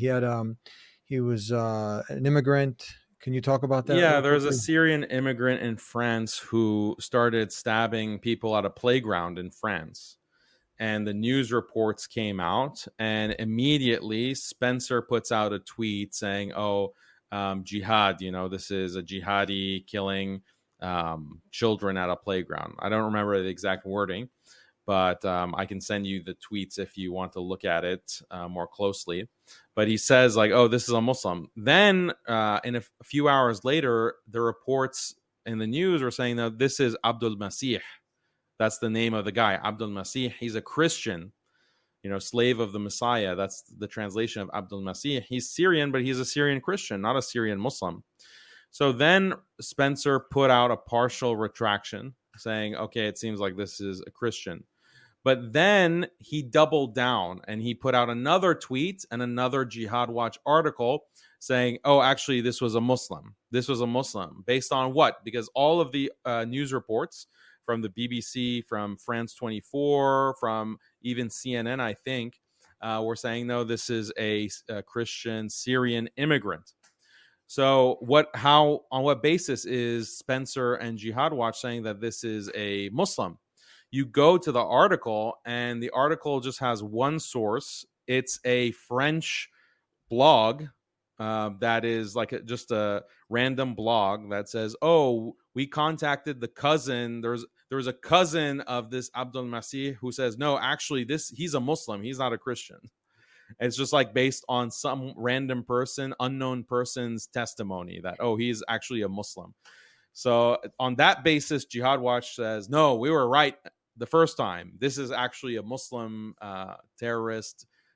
he was an immigrant. Can you talk about that? Yeah, there was a Syrian immigrant in France who started stabbing people at a playground in France. And the news reports came out, and immediately Spencer puts out a tweet saying, jihad, this is a jihadi killing children at a playground. I don't remember the exact wording, but I can send you the tweets if you want to look at it more closely. But he says, like, this is a Muslim. Then in a few hours later, the reports in the news were saying that this is Abdul Masih. That's the name of the guy, Abdul Masih. He's a Christian, slave of the Messiah. That's the translation of Abdul Masih. He's Syrian, but he's a Syrian Christian, not a Syrian Muslim. So then Spencer put out a partial retraction saying, okay, it seems like this is a Christian. But then he doubled down and he put out another tweet and another Jihad Watch article saying, actually, this was a Muslim. This was a Muslim. Based on what? Because all of the news reports from the BBC, from France 24, from even CNN, I think, were saying, no, this is a Christian Syrian immigrant. So on what basis is Spencer and Jihad Watch saying that this is a Muslim? You go to the article, and the article just has one source. It's a French blog that is like just a random blog that says, we contacted the cousin. There was a cousin of this Abdul Masih who says, no, actually, he's a Muslim. He's not a Christian. It's just like based on some random person, unknown person's testimony that, he's actually a Muslim. So on that basis, Jihad Watch says, no, we were right the first time. This is actually a Muslim terrorist,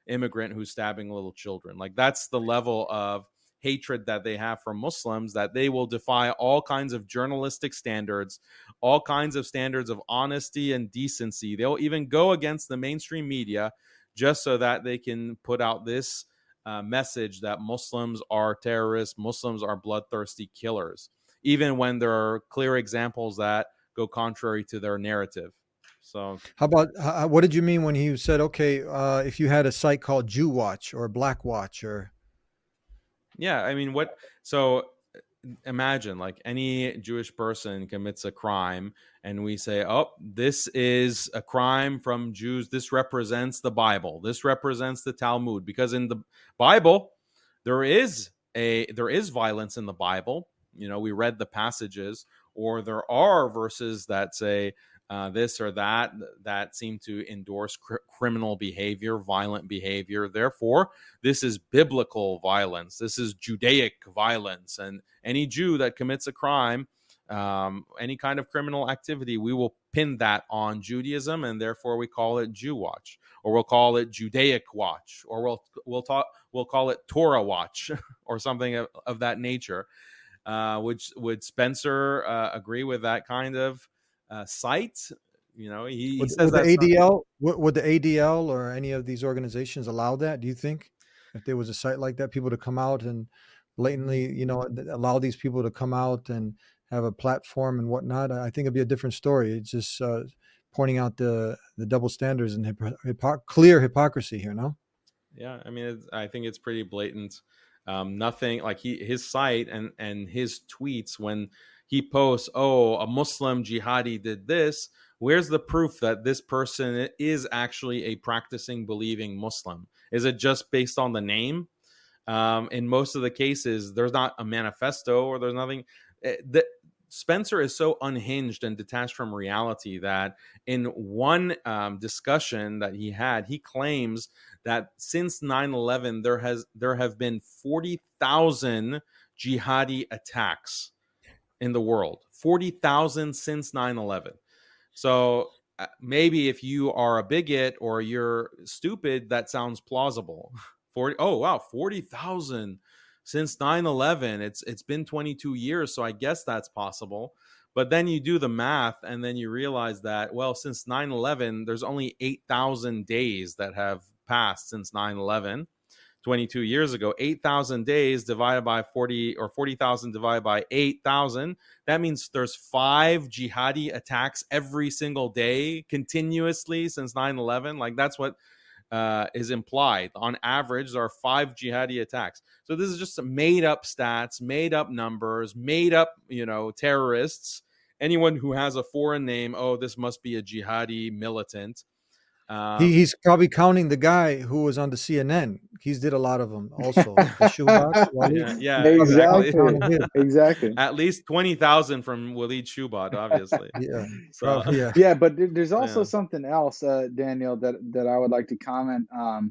immigrant who's stabbing little children. Like, that's the level of hatred that they have for Muslims, that they will defy all kinds of journalistic standards, all kinds of standards of honesty and decency. They'll even go against the mainstream media just so that they can put out this message that Muslims are terrorists, Muslims are bloodthirsty killers, even when there are clear examples that go contrary to their narrative. So, how about what did you mean when he said, okay, if you had a site called Jew Watch or Black Watch or? Yeah, I mean, so imagine like any Jewish person commits a crime and we say, oh, this is a crime from Jews. This represents the Bible. This represents the Talmud, because in the Bible, there is violence in the Bible. You know, we read the passages, or there are verses that say this or that seem to endorse criminal behavior, violent behavior. Therefore, this is biblical violence. This is Judaic violence. And any Jew that commits a crime, any kind of criminal activity, we will pin that on Judaism, and therefore we call it Jew Watch, or we'll call it Judaic Watch, or we'll call it Torah Watch, or something of that nature. Would Spencer agree with that kind of site? You know, he says that ADL would the ADL or any of these organizations allow that? Do you think, if there was a site like that, people to come out and blatantly, you know, allow these people to come out and have a platform and whatnot? I think it'd be a different story. It's just pointing out the double standards and clear hypocrisy here. No. Yeah, I mean, I think it's pretty blatant. Nothing like his site and his tweets, when he posts, oh, a Muslim jihadi did this, where's the proof that this person is actually a practicing, believing Muslim? Is it just based on the name? In most of the cases, there's not a manifesto, or there's nothing. Spencer is so unhinged and detached from reality that in one discussion that he had, he claims that since 9/11, there have been 40,000 jihadi attacks in the world. 40,000 since 9/11. So maybe if you are a bigot or you're stupid, that sounds plausible. 40,000 since 9/11. It's been 22 years, so I guess that's possible. But then you do the math, and then you realize that, well, since 9/11, there's only 8,000 days that have passed since 9/11, 22 years ago. 8,000 days divided by 40, or 40,000 divided by 8,000. That means there's 5 jihadi attacks every single day continuously since 9/11. Like, that's what is implied. On average, there are 5 jihadi attacks. So this is just made up stats, made up numbers, made up, terrorists. Anyone who has a foreign name, oh, this must be a jihadi militant. He's probably counting the guy who was on the CNN. He's did a lot of them also. Yeah, exactly. At least 20,000 from Walid Shoebat, obviously. Yeah, but there's also something else, Daniel, that I would like to comment.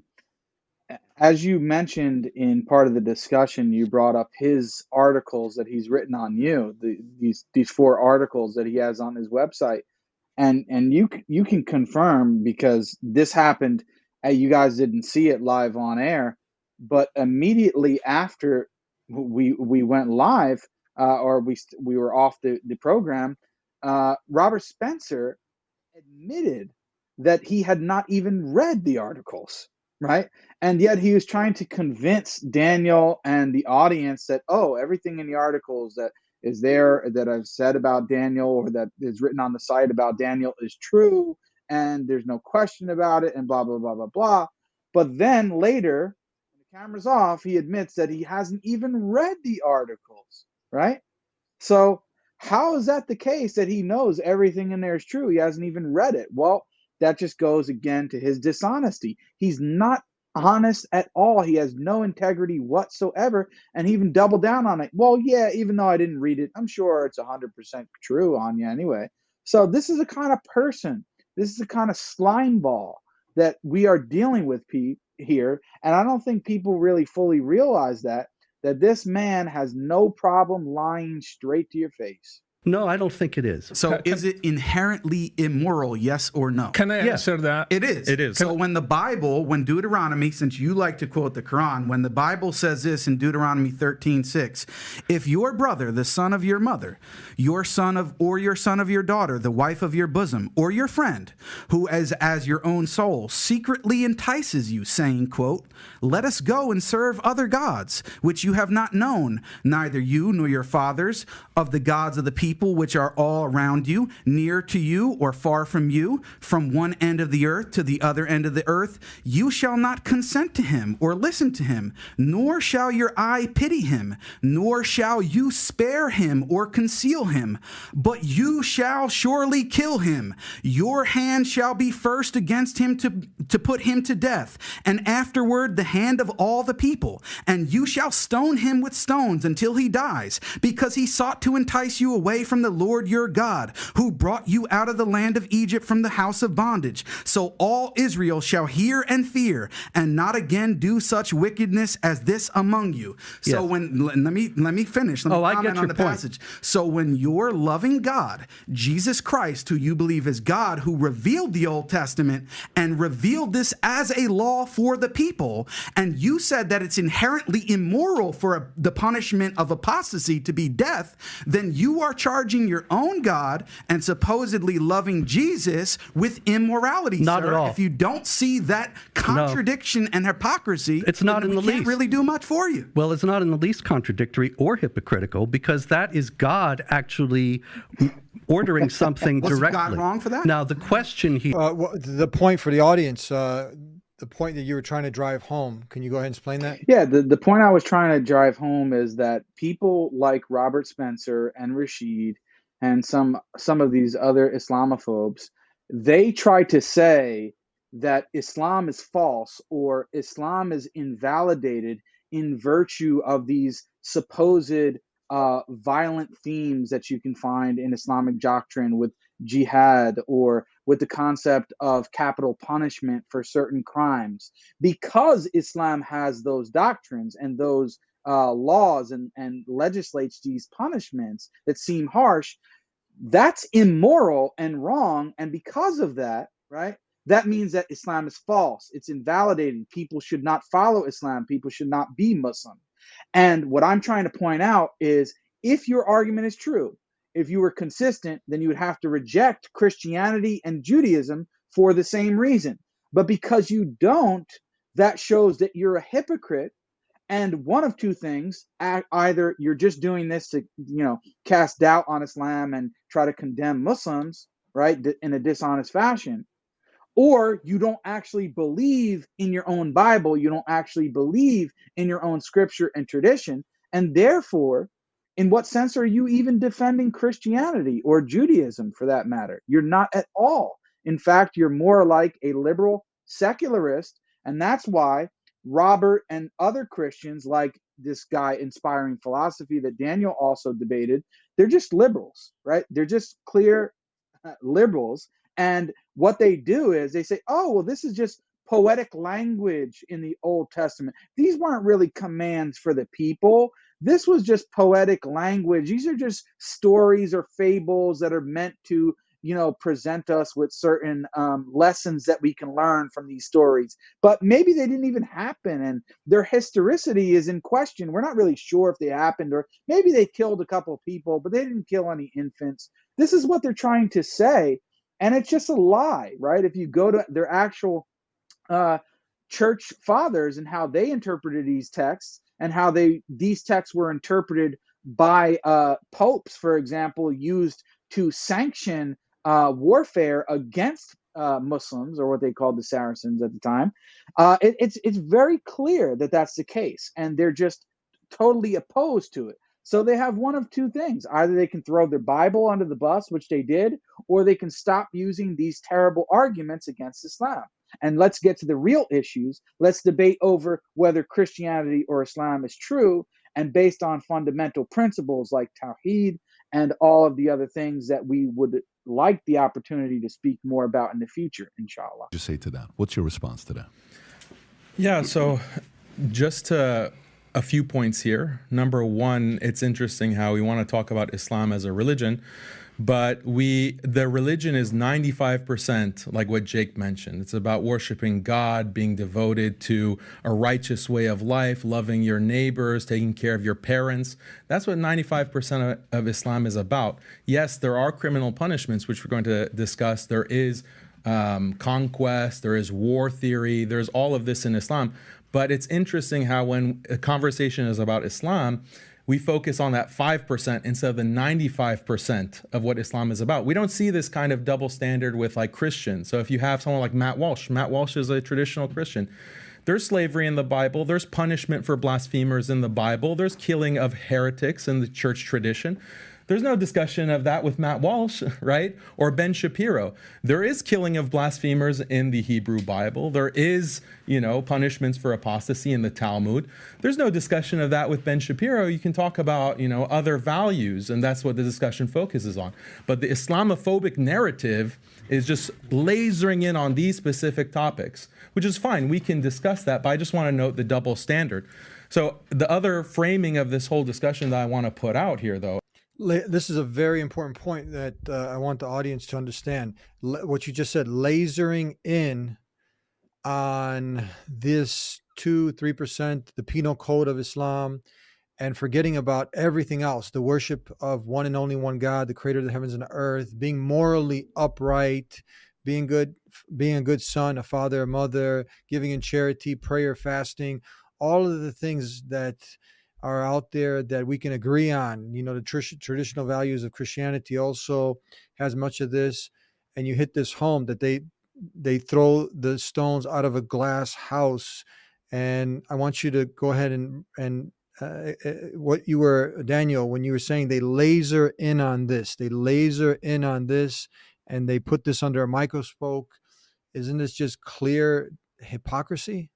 As you mentioned in part of the discussion, you brought up his articles that he's written on you. These 4 articles that he has on his website. And you can confirm, because this happened, you guys didn't see it live on air, but immediately after we went live, or we were off the program, Robert Spencer admitted that he had not even read the articles, right? And yet he was trying to convince Daniel and the audience that, oh, everything in the articles that is there that I've said about Daniel, or that is written on the site about Daniel, is true, and there's no question about it, and blah, blah, blah, blah, blah. But then later, when the camera's off, he admits that he hasn't even read the articles, right? So how is that the case that he knows everything in there is true? He hasn't even read it. Well, that just goes again to his dishonesty. He's not honest at all. He has no integrity whatsoever, and he even doubled down on it. Well, yeah, even though I didn't read it, I'm sure it's 100% true on you anyway. So this is the kind of person, this is the kind of slime ball that we are dealing with here, and I don't think people really fully realize that this man has no problem lying straight to your face. No, I don't think it is. So is it inherently immoral, yes or no? Can I answer that? It is. It is. So when the Bible, when Deuteronomy, since you like to quote the Quran, when the Bible says this in Deuteronomy 13:6, if your brother, the son of your mother, your son of your daughter, the wife of your bosom, or your friend, who as your own soul secretly entices you, saying, quote, let us go and serve other gods, which you have not known, neither you nor your fathers, of the gods of the people which are all around you, near to you or far from you, from one end of the earth to the other end of the earth, you shall not consent to him or listen to him, nor shall your eye pity him, nor shall you spare him or conceal him, but you shall surely kill him. Your hand shall be first against him to put him to death, and afterward the hand of all the people, and you shall stone him with stones until he dies, because he sought to entice you away from the Lord your God, who brought you out of the land of Egypt from the house of bondage. So all Israel shall hear and fear, and not again do such wickedness as this among you. So let me finish. Let me comment on the passage. So when your loving God, Jesus Christ, who you believe is God, who revealed the Old Testament and revealed this as a law for the people, and you said that it's inherently immoral for the punishment of apostasy to be death, then you are charging your own God and supposedly loving Jesus with immorality. Not sir. at all. If you don't see that contradiction and hypocrisy, it's not in the least. We can't really do much for you. Well, it's not in the least contradictory or hypocritical, because that is God actually ordering something Was directly. God wrong for that? Now, the question here... the point for the audience, the point that you were trying to drive home, can you go ahead and explain that? Yeah, the point I was trying to drive home is that people like Robert Spencer and Rashid and some of these other Islamophobes, they try to say that Islam is false or Islam is invalidated in virtue of these supposed violent themes that you can find in Islamic doctrine with jihad or with the concept of capital punishment for certain crimes. Because Islam has those doctrines and those laws and legislates these punishments that seem harsh, that's immoral and wrong. And because of that, right, that means that Islam is false. It's invalidating. People should not follow Islam. People should not be Muslim. And what I'm trying to point out is, if your argument is true, if you were consistent, then you would have to reject Christianity and Judaism for the same reason. But because you don't, that shows that you're a hypocrite. And one of two things: either you're just doing this to, cast doubt on Islam and try to condemn Muslims, right, in a dishonest fashion, or you don't actually believe in your own Bible, you don't actually believe in your own scripture and tradition, and therefore, in what sense are you even defending Christianity or Judaism for that matter? You're not at all. In fact, you're more like a liberal secularist, and that's why Robert and other Christians, like this guy Inspiring Philosophy that Daniel also debated, they're just liberals, right? They're just clear liberals. And what they do is they say, oh, well, this is just poetic language in the Old Testament. These weren't really commands for the people. This was just poetic language. These are just stories or fables that are meant to, present us with certain lessons that we can learn from these stories. But maybe they didn't even happen, and their historicity is in question. We're not really sure if they happened, or maybe they killed a couple of people, but they didn't kill any infants. This is what they're trying to say. And it's just a lie, right? If you go to their actual church fathers and how they interpreted these texts and how these texts were interpreted by popes, for example, used to sanction warfare against Muslims, or what they called the Saracens at the time, it's very clear that that's the case. And they're just totally opposed to it. So they have one of two things. Either they can throw their Bible under the bus, which they did, or they can stop using these terrible arguments against Islam. And let's get to the real issues. Let's debate over whether Christianity or Islam is true, and based on fundamental principles like Tawheed and all of the other things that we would like the opportunity to speak more about in the future, inshallah. Just say to that. What's your response to that? Yeah, so just to a few points here. Number one, it's interesting how we want to talk about Islam as a religion, but the religion is 95%, like what Jake mentioned. It's about worshiping God, being devoted to a righteous way of life, loving your neighbors, taking care of your parents. That's what 95% of Islam is about. Yes, there are criminal punishments, which we're going to discuss. There is conquest, there is war theory, there's all of this in Islam. But it's interesting how when a conversation is about Islam, we focus on that 5% instead of the 95% of what Islam is about. We don't see this kind of double standard with like Christians. So if you have someone like Matt Walsh is a traditional Christian. There's slavery in the Bible. There's punishment for blasphemers in the Bible. There's killing of heretics in the church tradition. There's no discussion of that with Matt Walsh, right? Or Ben Shapiro. There is killing of blasphemers in the Hebrew Bible. There is, punishments for apostasy in the Talmud. There's no discussion of that with Ben Shapiro. You can talk about, other values, and that's what the discussion focuses on. But the Islamophobic narrative is just lasering in on these specific topics, which is fine. We can discuss that, but I just want to note the double standard. So the other framing of this whole discussion that I want to put out here, though, this is a very important point that I want the audience to understand. What you just said, lasering in on this 2-3%, the penal code of Islam, and forgetting about everything else, the worship of one and only one God, the creator of the heavens and the earth, being morally upright, being a good son, a father, a mother, giving in charity, prayer, fasting, all of the things that are out there that we can agree on. The traditional values of Christianity also has much of this. And you hit this home that they throw the stones out of a glass house. And I want you to go ahead and what you were, Daniel, when you were saying they laser in on this, and they put this under a microscope. Isn't this just clear hypocrisy?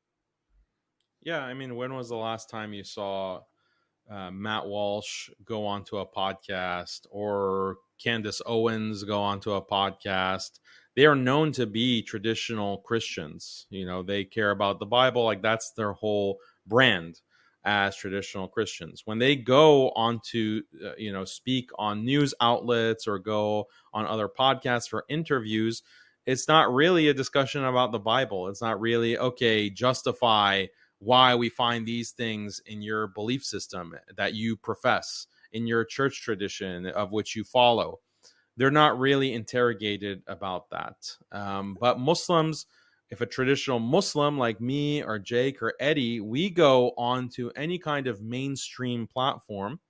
Yeah, I mean, when was the last time you saw Matt Walsh go onto a podcast or Candace Owens go onto a podcast? They are known to be traditional Christians. They care about the Bible. Like, that's their whole brand as traditional Christians. When they go on to, speak on news outlets or go on other podcasts for interviews, it's not really a discussion about the Bible. It's not really, okay, justify why we find these things in your belief system that you profess, in your church tradition of which you follow. They're not really interrogated about that. But Muslims, if a traditional Muslim like me or Jake or Eddie, we go onto any kind of mainstream platform,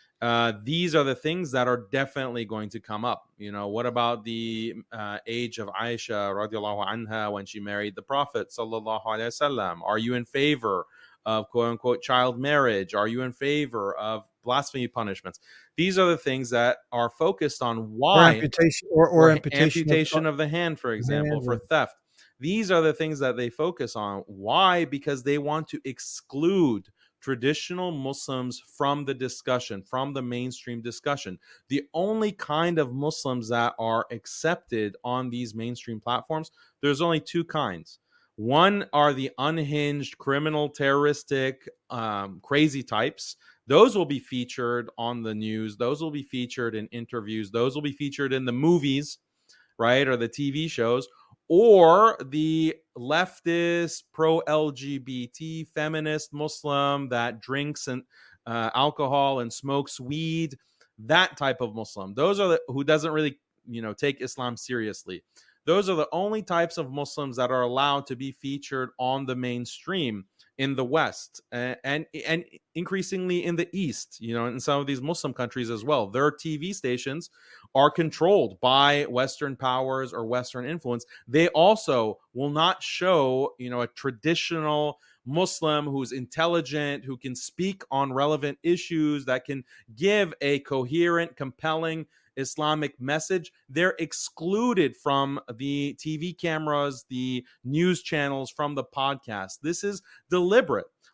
these are the things that are definitely going to come up. What about the age of Aisha radiallahu anha when she married the Prophet sallallahu alaihi wasallam? Are you in favor of quote unquote child marriage? Are you in favor of blasphemy punishments? These are the things that are focused on why or amputation of the hand, for example, for theft. These are the things that they focus on. Why? Because they want to exclude traditional Muslims from the discussion, from the mainstream discussion. The only kind of Muslims that are accepted on these mainstream platforms, there's only two kinds. One are the unhinged, criminal, terroristic, crazy types. Those will be featured on the news. Those will be featured in interviews. Those will be featured in the movies, right, or the TV shows. Or the leftist, pro-LGBT, feminist Muslim that drinks and alcohol and smokes weed, that type of Muslim. Those are who doesn't really, take Islam seriously. Those are the only types of Muslims that are allowed to be featured on the mainstream in the West and increasingly in the East, in some of these Muslim countries as well. Their TV stations are controlled by Western powers or Western influence. They also will not show, a traditional Muslim who's intelligent, who can speak on relevant issues, that can give a coherent, compelling Islamic message. They're excluded from the TV cameras, the news channels, from the podcast. This is deliberate.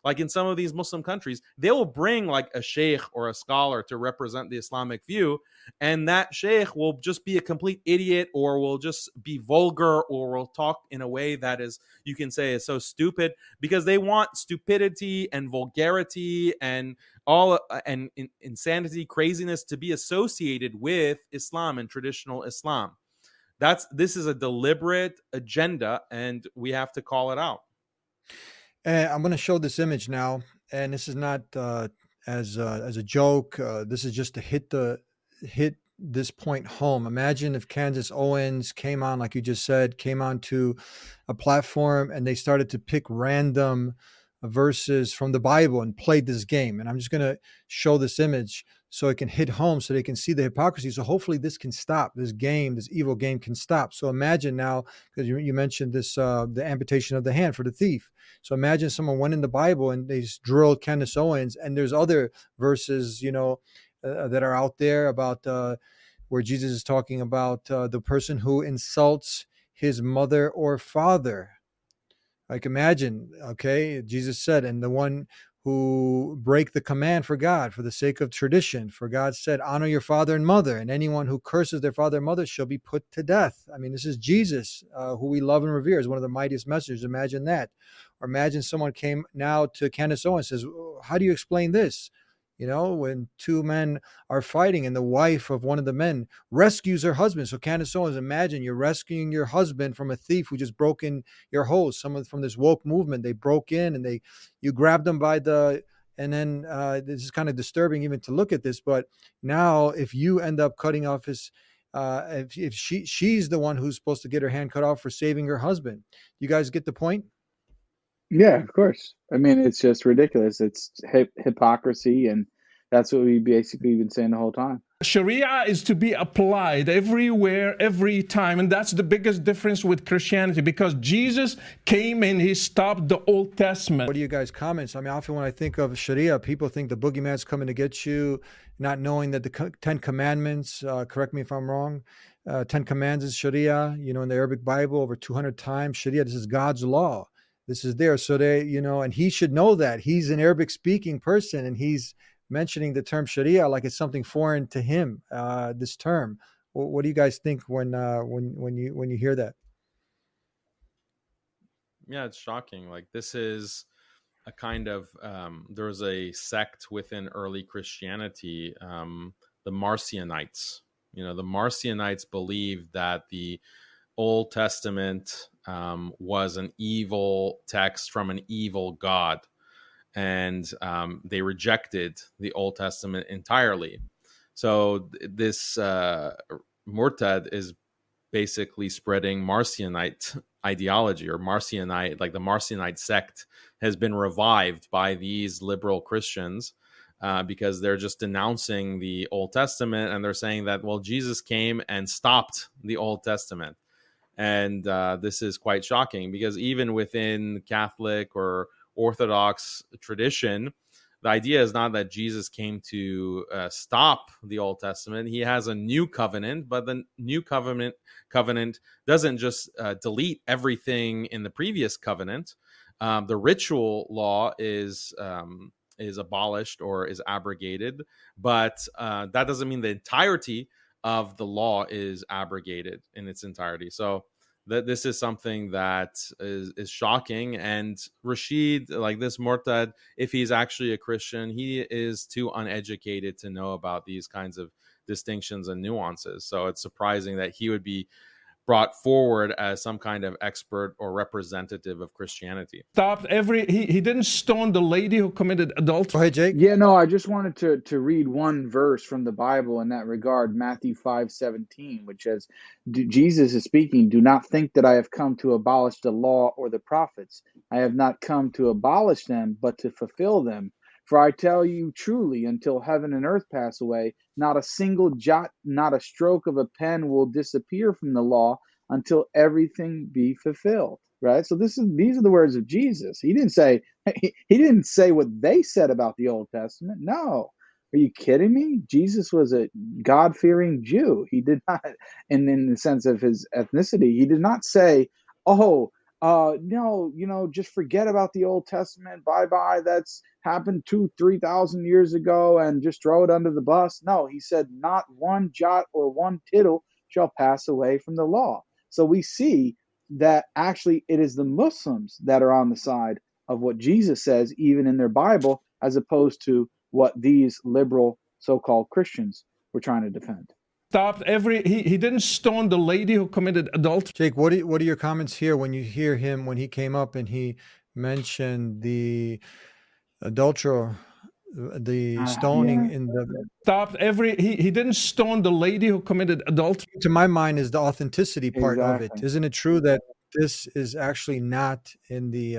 like in some of these Muslim countries, they will bring like a sheikh or a scholar to represent the Islamic view, and that sheikh will just be a complete idiot, or will just be vulgar, or will talk in a way that is, you can say, is so stupid, because they want stupidity and vulgarity and all and insanity, craziness to be associated with Islam and traditional Islam. This is a deliberate agenda, and we have to call it out. I'm going to show this image now, and this is not as a joke. This is just to hit this point home. Imagine if Candace Owens came on, like you just said, came on to a platform and they started to pick random verses from the Bible and played this game. And I'm just going to show this image so it can hit home, so they can see the hypocrisy. So hopefully this can stop. This game, this evil game can stop. So imagine now, because you mentioned this, the amputation of the hand for the thief. So imagine someone went in the Bible and they drilled Candace Owens, and there's other verses, that are out there about where Jesus is talking about the person who insults his mother or father. Like imagine, okay, Jesus said, and the one who break the command for God for the sake of tradition, for God said, honor your father and mother, and anyone who curses their father and mother shall be put to death. I mean, this is Jesus, who we love and revere, is one of the mightiest messengers. Imagine that. Or imagine someone came now to Candace Owens and says, how do you explain this? When two men are fighting and the wife of one of the men rescues her husband. So Candace Owens, imagine you're rescuing your husband from a thief who just broke in your house. Someone from this woke movement, they broke in and you grabbed them and then this is kind of disturbing even to look at this. But now if you end up cutting off his, if she's the one who's supposed to get her hand cut off for saving her husband. You guys get the point? Yeah, of course. I mean, it's just ridiculous. It's hypocrisy, and that's what we've basically been saying the whole time. Sharia is to be applied everywhere, every time. And that's the biggest difference with Christianity, because Jesus came and he stopped the Old Testament. What are you guys' comments? I mean, often when I think of Sharia, people think the boogeyman's coming to get you, not knowing that the 10 Commandments, correct me if I'm wrong, 10 Commands is Sharia, in the Arabic Bible over 200 times. Sharia, this is God's law. This is there. So they, and he should know that. He's an Arabic speaking person, and he's mentioning the term Sharia like it's something foreign to him, this term. What do you guys think when you hear that? Yeah, it's shocking. Like, this is a kind of, there was a sect within early Christianity, the Marcionites. The Marcionites believed that the Old Testament was an evil text from an evil God, and they rejected the Old Testament entirely. So this Murtad is basically spreading Marcionite ideology, or Marcionite, like the Marcionite sect has been revived by these liberal Christians because they're just denouncing the Old Testament, and they're saying that, well, Jesus came and stopped the Old Testament. And this is quite shocking, because even within Catholic or Orthodox tradition, the idea is not that Jesus came to stop the Old Testament. He has a new covenant, but the new covenant doesn't just delete everything in the previous covenant. The ritual law is abolished or is abrogated, but that doesn't mean the entirety of the law is abrogated in its entirety. So this is something that is shocking. And Rashid, like this Murtad, if he's actually a Christian, he is too uneducated to know about these kinds of distinctions and nuances. So it's surprising that he would be brought forward as some kind of expert or representative of Christianity. He didn't stone the lady who committed adultery. Go ahead, Jake. Yeah, no, I just wanted to read one verse from the Bible in that regard, Matthew 5:17, which says, Jesus is speaking, "Do not think that I have come to abolish the law or the prophets. I have not come to abolish them, but to fulfill them. For I tell you truly, until heaven and earth pass away, not a single jot, not a stroke of a pen will disappear from the law until everything be fulfilled." Right? So these are the words of Jesus. He didn't say what they said about the Old Testament. No. Are you kidding me? Jesus was a God-fearing Jew. He did not, and in the sense of his ethnicity, he did not say, "Oh, no, just forget about the Old Testament. Bye-bye. That's happened 2,000-3,000 years ago, and just throw it under the bus. No, he said, not one jot or one tittle shall pass away from the law. So we see that actually it is the Muslims that are on the side of what Jesus says, even in their Bible, as opposed to what these liberal so-called Christians were trying to defend. He didn't stone the lady who committed adultery. Jake, what are your comments here when you hear him, when he came up and he mentioned the adulterer, the stoning in the... He didn't stone the lady who committed adultery. To my mind is the authenticity part of it. Isn't it true that this is actually not in the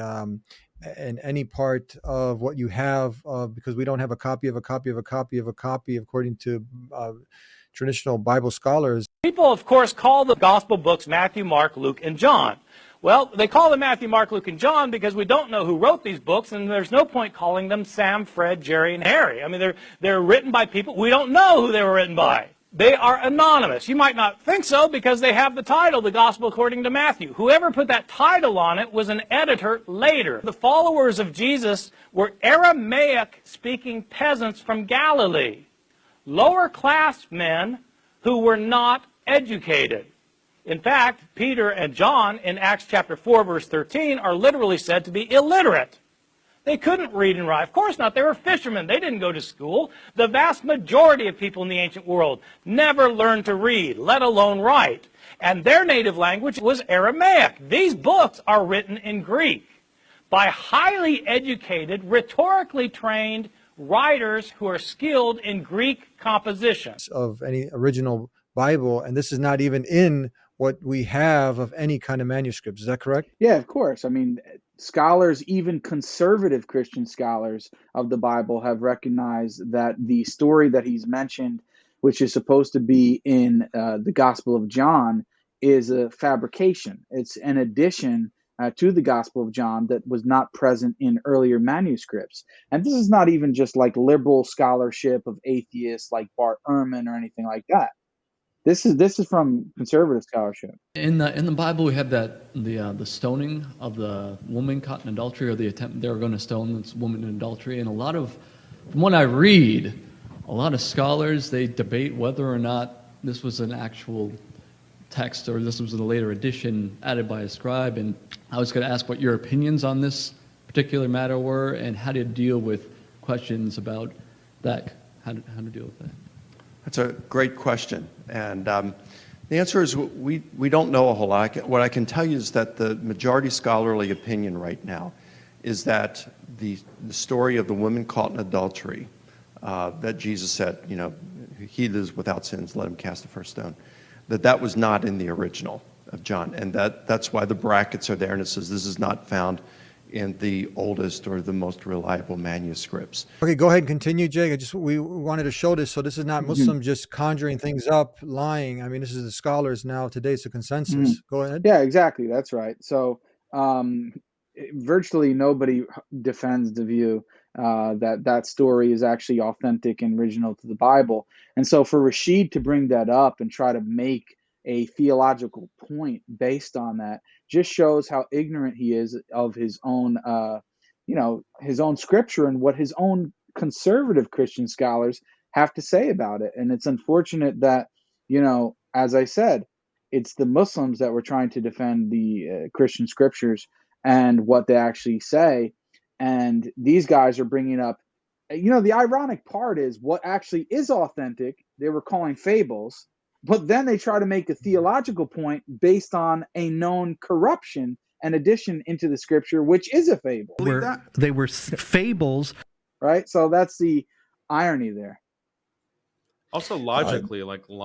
in any part of what you have, because we don't have a copy of a copy of a copy of a copy, according to traditional Bible scholars. People, of course, call the gospel books Matthew, Mark, Luke, and John. Well, they call them Matthew, Mark, Luke, and John because we don't know who wrote these books, and there's no point calling them Sam, Fred, Jerry, and Harry. I mean, they're written by people. We don't know who they were written by. They are anonymous. You might not think so because they have the title, The Gospel According to Matthew. Whoever put that title on it was an editor later. The followers of Jesus were Aramaic-speaking peasants from Galilee, lower-class men who were not educated. In fact, Peter and John in Acts chapter 4, verse 13, are literally said to be illiterate. They couldn't read and write. Of course not. They were fishermen. They didn't go to school. The vast majority of people in the ancient world never learned to read, let alone write. And their native language was Aramaic. These books are written in Greek by highly educated, rhetorically trained writers who are skilled in Greek composition. Of any original Bible, and this is not even in what we have of any kind of manuscripts. Is that correct? Yeah, of course. I mean, scholars, even conservative Christian scholars of the Bible, have recognized that the story that he's mentioned, which is supposed to be in the Gospel of John, is a fabrication. It's an addition to the Gospel of John that was not present in earlier manuscripts. And this is not even just like liberal scholarship of atheists like Bart Ehrman or anything like that. This is from conservative scholarship. In the Bible, we have that the stoning of the woman caught in adultery, or the attempt they were going to stone this woman in adultery. And from what I read, a lot of scholars, they debate whether or not this was an actual text or this was a later edition added by a scribe. And I was going to ask what your opinions on this particular matter were, and how to deal with questions about that. How to deal with that. That's a great question, and the answer is we don't know a whole lot. What I can tell you is that the majority scholarly opinion right now is that the story of the woman caught in adultery, that Jesus said, he that is without sins, let him cast the first stone, that was not in the original of John, and that's why the brackets are there, and it says this is not found in the oldest or the most reliable manuscripts. Okay, go ahead and continue, Jake. We wanted to show this, so this is not Muslim just conjuring things up, lying. I mean, this is the scholars now. Today it's a consensus. Go ahead. Yeah, exactly. That's right. So virtually nobody defends the view that story is actually authentic and original to the Bible. And so for Rashid to bring that up and try to make a theological point based on that just shows how ignorant he is of his own, his own scripture and what his own conservative Christian scholars have to say about it. And it's unfortunate that, as I said, it's the Muslims that were trying to defend the Christian scriptures and what they actually say. And these guys are bringing up, the ironic part is what actually is authentic, they were calling fables. But then they try to make a theological point based on a known corruption and addition into the scripture, which is a fable. They were fables. Right? So that's the irony there. Also, logically,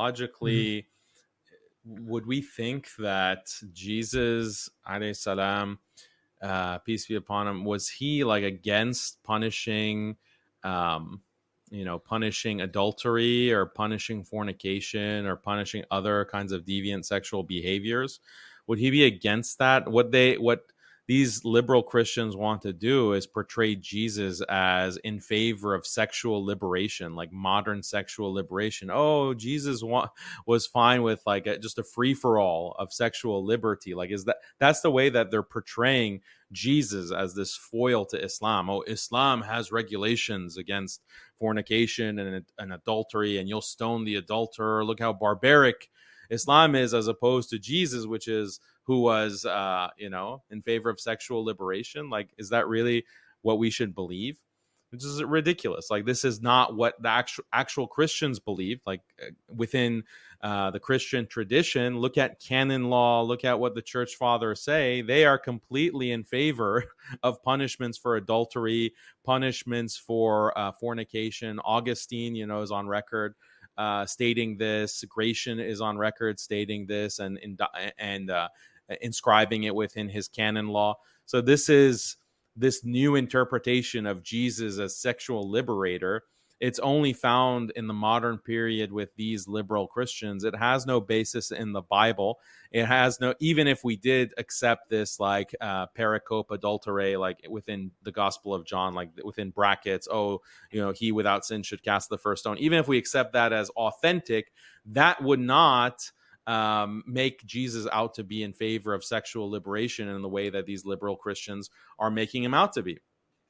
would we think that Jesus, alayhi salam, peace be upon him, was he against punishing punishing adultery or punishing fornication or punishing other kinds of deviant sexual behaviors? Would he be against that? What these liberal Christians want to do is portray Jesus as in favor of sexual liberation, like modern sexual liberation. Oh, Jesus was fine with like just a free for all of sexual liberty. Like, that's the way that they're portraying Jesus, as this foil to Islam. Oh, Islam has regulations against fornication and adultery, and you'll stone the adulterer. Look how barbaric Islam is, as opposed to Jesus, who was, in favor of sexual liberation. Like, is that really what we should believe? This is ridiculous. Like, this is not what the actual Christians believe. Like, within the Christian tradition, look at canon law, look at what the church fathers say. They are completely in favor of punishments for adultery, punishments for fornication. Augustine, is on record stating this. Gratian is on record stating this, and inscribing it within his canon law. So this is this new interpretation of Jesus as sexual liberator. It's only found in the modern period with these liberal Christians. It has no basis in the Bible. It has no, even if we did accept this, like pericope adulterae, like within the Gospel of John, like within brackets, he without sin should cast the first stone. Even if we accept that as authentic, that would not make Jesus out to be in favor of sexual liberation in the way that these liberal Christians are making him out to be.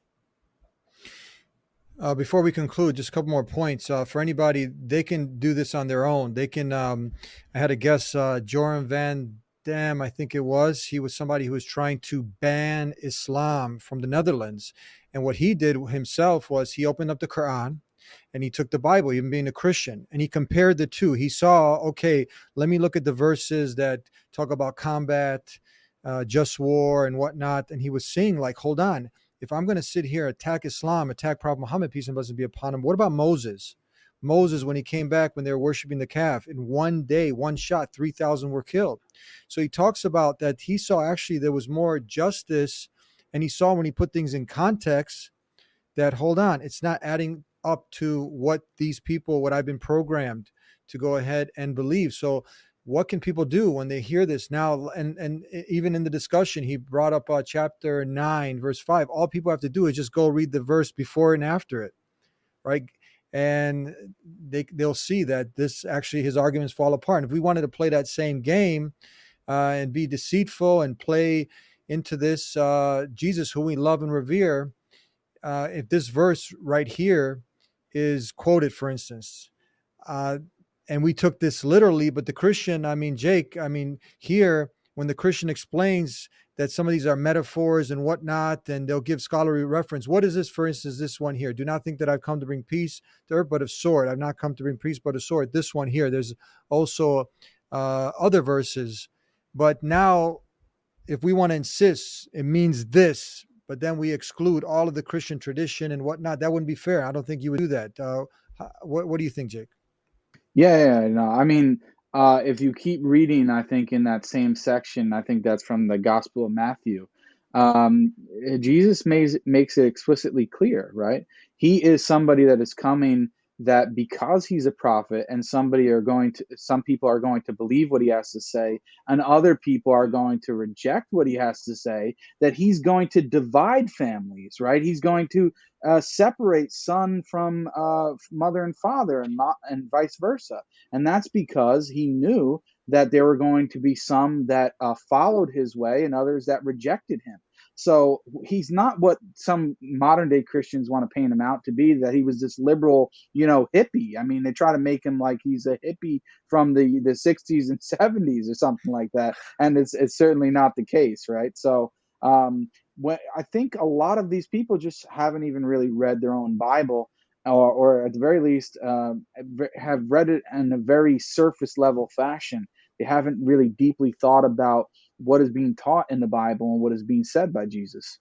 Before we conclude, just a couple more points. For anybody, they can do this on their own. They can, I had a guest, Joram Van Dam, I think it was. He was somebody who was trying to ban Islam from the Netherlands. And what he did himself was he opened up the Quran and he took the Bible, even being a Christian, and he compared the two. He saw, okay, let me look at the verses that talk about combat, just war and whatnot. And he was seeing, like, hold on. If I'm going to sit here, attack Islam, attack Prophet Muhammad, peace and blessings be upon him, what about Moses? Moses, when he came back, when they were worshiping the calf, in one day, one shot, 3,000 were killed. So he talks about that he saw actually there was more justice, and he saw when he put things in context that, hold on, it's not adding up to what these people, what I've been programmed to go ahead and believe. So what can people do when they hear this now? And even in the discussion, he brought up chapter 9, verse 5. All people have to do is just go read the verse before and after it, right? And they'll see that this actually, his arguments fall apart. And if we wanted to play that same game and be deceitful and play into this Jesus, who we love and revere, if this verse right here is quoted, for instance, and we took this literally, but the Christian, Jake, here, when the Christian explains that some of these are metaphors and whatnot, and they'll give scholarly reference. What is this, for instance, this one here? Do not think that I've come to bring peace to earth, but a sword. I've not come to bring peace, but a sword. This one here, there's also other verses. But now, if we want to insist, it means this, but then we exclude all of the Christian tradition and whatnot, that wouldn't be fair. I don't think you would do that. What do you think, Jake? Yeah, no. If you keep reading, I think in that same section, I think that's from the Gospel of Matthew. Jesus makes it explicitly clear, right? He is somebody that is coming, that because he's a prophet, and some people are going to believe what he has to say, and other people are going to reject what he has to say, that he's going to divide families, right? He's going to separate son from mother and father, and vice versa. And that's because he knew that there were going to be some that followed his way and others that rejected him. So he's not what some modern day Christians want to paint him out to be, that he was this liberal, hippie. They try to make him like he's a hippie from the 60s and 70s or something like that. And it's certainly not the case, right? So I think a lot of these people just haven't even really read their own Bible, or at the very least have read it in a very surface level fashion. They haven't really deeply thought about what is being taught in the Bible and what is being said by Jesus.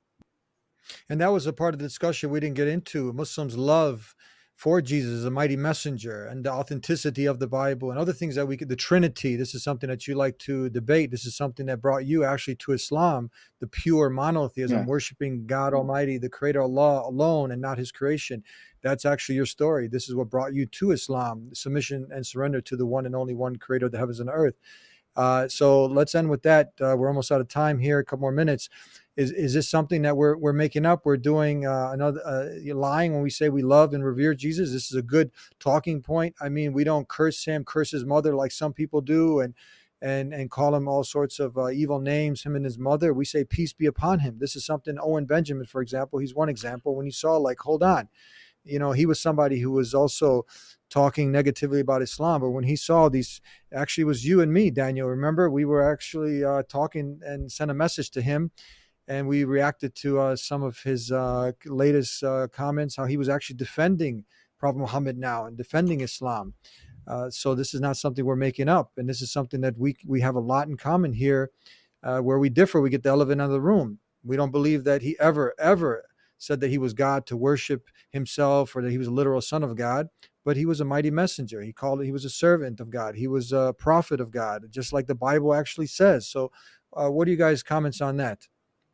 And that was a part of the discussion we didn't get into. Muslims' love for Jesus as a mighty messenger, and the authenticity of the Bible, and other things that the Trinity. This is something that you like to debate. This is something that brought you actually to Islam, the pure monotheism, worshiping God Almighty, the Creator Allah alone, and not his creation. That's actually your story. This is what brought you to Islam, submission and surrender to the one and only one Creator of the heavens and earth. So let's end with that. We're almost out of time here. A couple more minutes. Is this something that we're making up? We're doing another lying when we say we love and revere Jesus. This is a good talking point. I mean, we don't curse him, curse his mother like some people do, and call him all sorts of evil names, him and his mother. We say peace be upon him. This is something Owen Benjamin, for example, he's one example. When he saw, like, hold on, he was somebody who was also talking negatively about Islam, but when he saw these, actually it was you and me, Daniel, remember, we were actually talking and sent a message to him, and we reacted to some of his latest comments, how he was actually defending Prophet Muhammad now and defending Islam. So this is not something we're making up, and this is something that we have a lot in common here. Where we differ, we get the elephant out of the room. We don't believe that he ever said that he was God to worship himself, or that he was a literal son of God, but he was a mighty messenger. He was a servant of God. He was a prophet of God, just like the Bible actually says. So what are you guys' comments on that?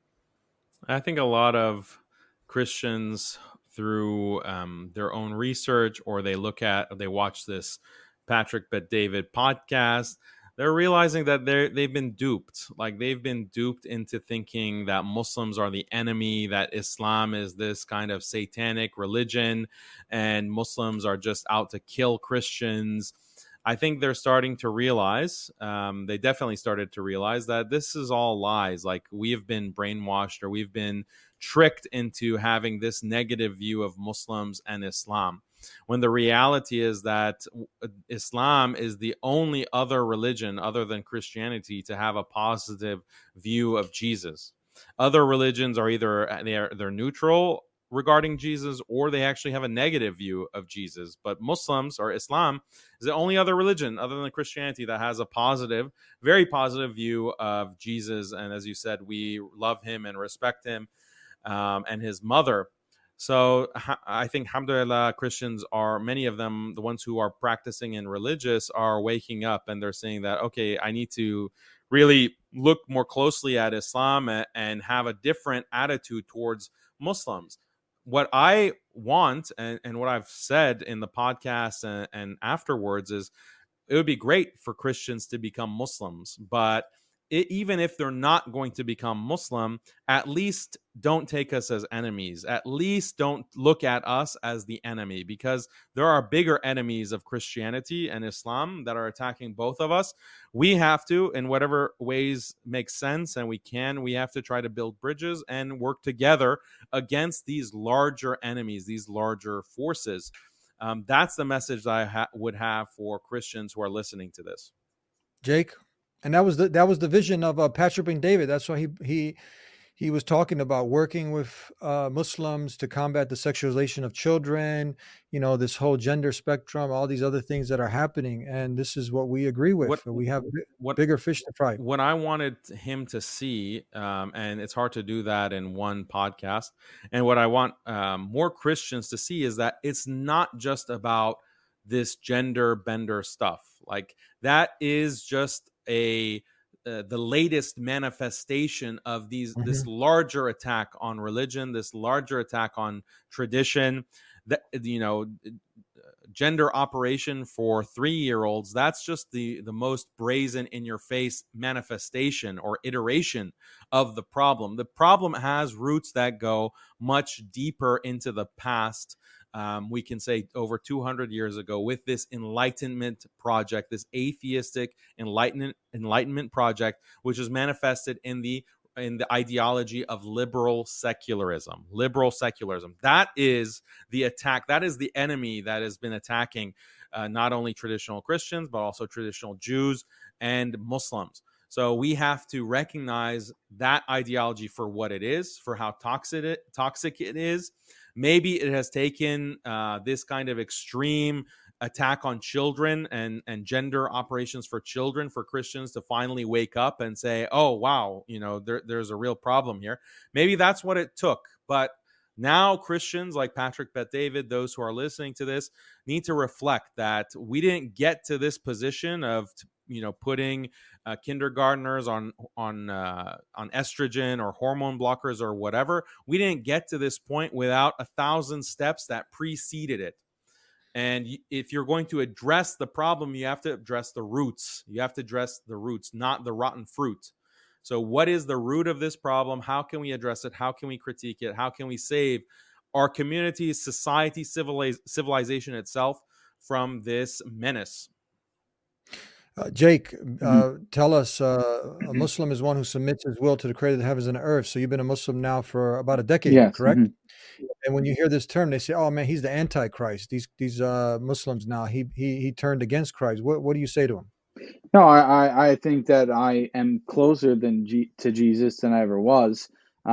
I think a lot of Christians, through their own research, or they watch this Patrick Bet-David podcast, they're realizing that they've been duped. Like, they've been duped into thinking that Muslims are the enemy, that Islam is this kind of satanic religion, and Muslims are just out to kill Christians. I think they're starting to realize, they definitely started to realize, that this is all lies. Like, we have been brainwashed, or we've been tricked into having this negative view of Muslims and Islam, when the reality is that Islam is the only other religion other than Christianity to have a positive view of Jesus. Other religions are either they're neutral regarding Jesus, or they actually have a negative view of Jesus. But Muslims, or Islam, is the only other religion other than Christianity that has a positive, very positive view of Jesus. And as you said, we love him and respect him and his mother. So I think, alhamdulillah, Christians are, many of them, the ones who are practicing and religious, are waking up, and they're saying that, okay, I need to really look more closely at Islam and have a different attitude towards Muslims. What I want, and what I've said in the podcast and afterwards, is it would be great for Christians to become Muslims, but even if they're not going to become Muslim, at least don't take us as enemies. At least don't look at us as the enemy, because there are bigger enemies of Christianity and Islam that are attacking both of us. We have to, in whatever ways make sense, and we have to try to build bridges and work together against these larger enemies, these larger forces. That's the message that I would have for Christians who are listening to this. Jake? And that was the vision of Patrick Bet-David. That's why he was talking about working with Muslims to combat the sexualization of children, this whole gender spectrum, all these other things that are happening. And this is what we agree with. We have bigger fish to fry. What I wanted him to see, and it's hard to do that in one podcast, and what I want more Christians to see is that it's not just about this gender bender stuff. Like, that is just the latest manifestation of this larger attack on religion, this larger attack on tradition. That, gender operation for 3-year-olds, that's just the most brazen, in your face manifestation or iteration of the problem. The problem has roots that go much deeper into the past. We can say over 200 years ago, with this Enlightenment project, this atheistic Enlightenment project, which is manifested in the ideology of liberal secularism. That is the attack. That is the enemy that has been attacking not only traditional Christians, but also traditional Jews and Muslims. So we have to recognize that ideology for what it is, for how toxic it is. Maybe it has taken this kind of extreme attack on children and gender operations for children, for Christians to finally wake up and say, oh, wow, there's a real problem here. Maybe that's what it took. But now Christians like Patrick Bet-David, those who are listening to this, need to reflect that we didn't get to this position of putting kindergartners on estrogen or hormone blockers or whatever. We didn't get to this point without 1,000 steps that preceded it. And if you're going to address the problem, you have to address the roots. You have to address the roots, not the rotten fruit. So what is the root of this problem? How can we address it? How can we critique it? How can we save our community, society, civilization itself from this menace? Jake, tell us, a Muslim is one who submits his will to the creator of the heavens and the earth. So you've been a Muslim now for about a decade, Yes. correct? Mm-hmm. And when you hear this term, they say, "Oh man, he's the Antichrist." These Muslims now, he turned against Christ. What do you say to him? No, I think that I am closer to Jesus than I ever was.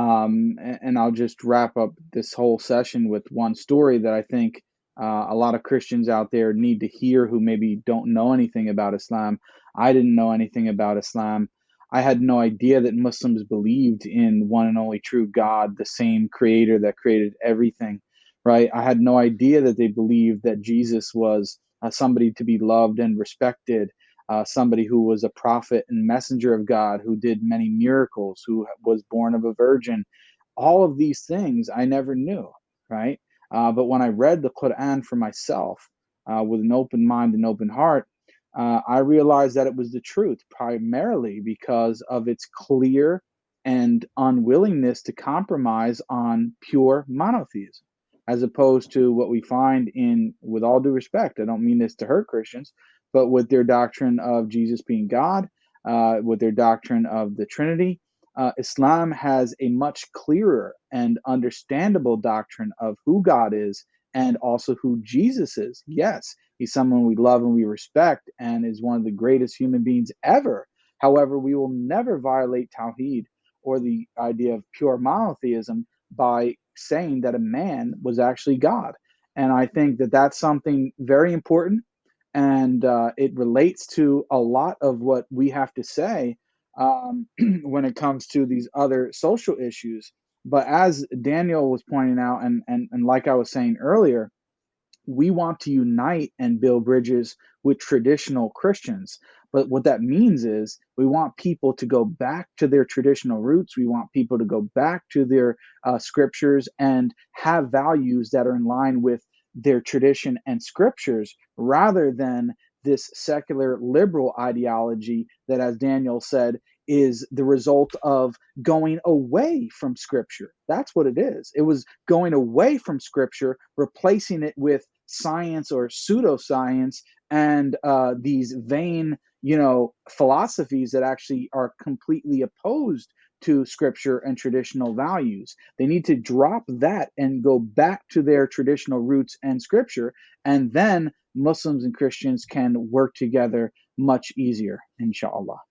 And I'll just wrap up this whole session with one story that I think a lot of Christians out there need to hear who maybe don't know anything about Islam. I didn't know anything about Islam. I had no idea that Muslims believed in one and only true God, the same creator that created everything, right? I had no idea that they believed that Jesus was somebody to be loved and respected, somebody who was a prophet and messenger of God, who did many miracles, who was born of a virgin. All of these things I never knew, right? But when I read the Quran for myself with an open mind and open heart, I realized that it was the truth, primarily because of its clear and unwillingness to compromise on pure monotheism, as opposed to what we find in, with all due respect, I don't mean this to hurt Christians, but with their doctrine of Jesus being God, with their doctrine of the Trinity. Islam has a much clearer and understandable doctrine of who God is and also who Jesus is. Yes, he's someone we love and we respect and is one of the greatest human beings ever. However, we will never violate Tawheed or the idea of pure monotheism by saying that a man was actually God. And I think that that's something very important. And it relates to a lot of what we have to say when it comes to these other social issues. But as Daniel was pointing out, and like I was saying earlier, we want to unite and build bridges with traditional Christians. But what that means is we want people to go back to their traditional roots. We want people to go back to their scriptures and have values that are in line with their tradition and scriptures, rather than this secular liberal ideology that, as Daniel said, is the result of going away from scripture. That's what it is. It was going away from scripture, replacing it with science or pseudoscience and these vain, philosophies that actually are completely opposed to scripture and traditional values. They need to drop that and go back to their traditional roots and scripture, and then Muslims and Christians can work together much easier, inshallah.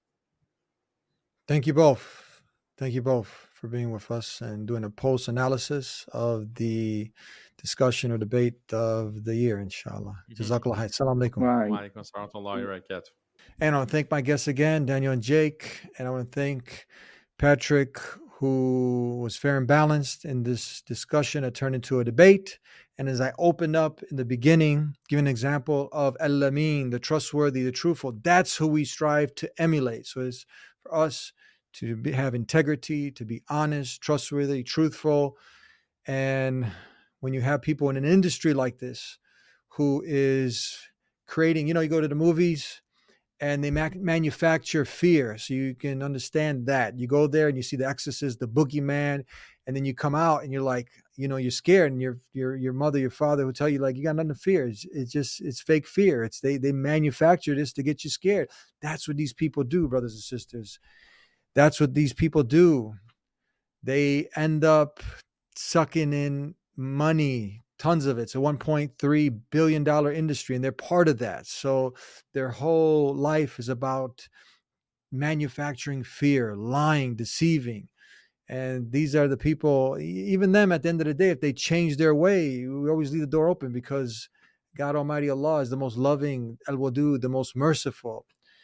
Thank you both. Thank you both for being with us and doing a post-analysis of the discussion or debate of the year, inshallah. Jazakallah khair. Assalamu alaikum. Wa alaikum assalam wa rahmatullahi wa barakatuh. And I want to thank my guests again, Daniel and Jake. And I want to thank Patrick, who was fair and balanced in this discussion that turned into a debate. And as I opened up in the beginning, give an example of Al-Amin, the trustworthy, the truthful. That's who we strive to emulate. So it's for us to have integrity, to be honest, trustworthy, truthful. And when you have people in an industry like this who is creating, you go to the movies and they manufacture fear, so you can understand that. You go there and you see the exorcist, the boogeyman, and then you come out and you're like, you're scared, and your mother, your father will tell you, like, you got nothing to fear. It's fake fear. It's they manufacture this to get you scared. That's what these people do, brothers and sisters. That's what these people do. They end up sucking in money, tons of it. It's a $1.3 billion industry, and they're part of that. So their whole life is about manufacturing fear, lying, deceiving. And these are the people, even them at the end of the day, if they change their way, we always leave the door open, because God Almighty Allah is the most loving, Al-Wadud, the most merciful.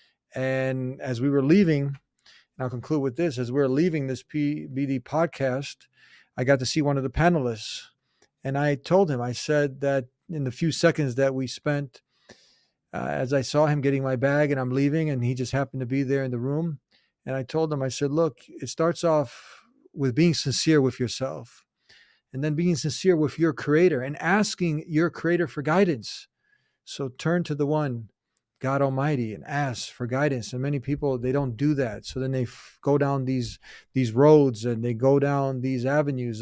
And as we were leaving, and I'll conclude with this, as we're leaving this PBD podcast, I got to see one of the panelists. And I told him, I said that in the few seconds that we spent, as I saw him getting my bag and I'm leaving, and he just happened to be there in the room. And I told him, I said, look, it starts off with being sincere with yourself, and then being sincere with your creator and asking your creator for guidance. So turn to the one, God Almighty, and ask for guidance. And many people, they don't do that. So then they go down these roads, and they go down these avenues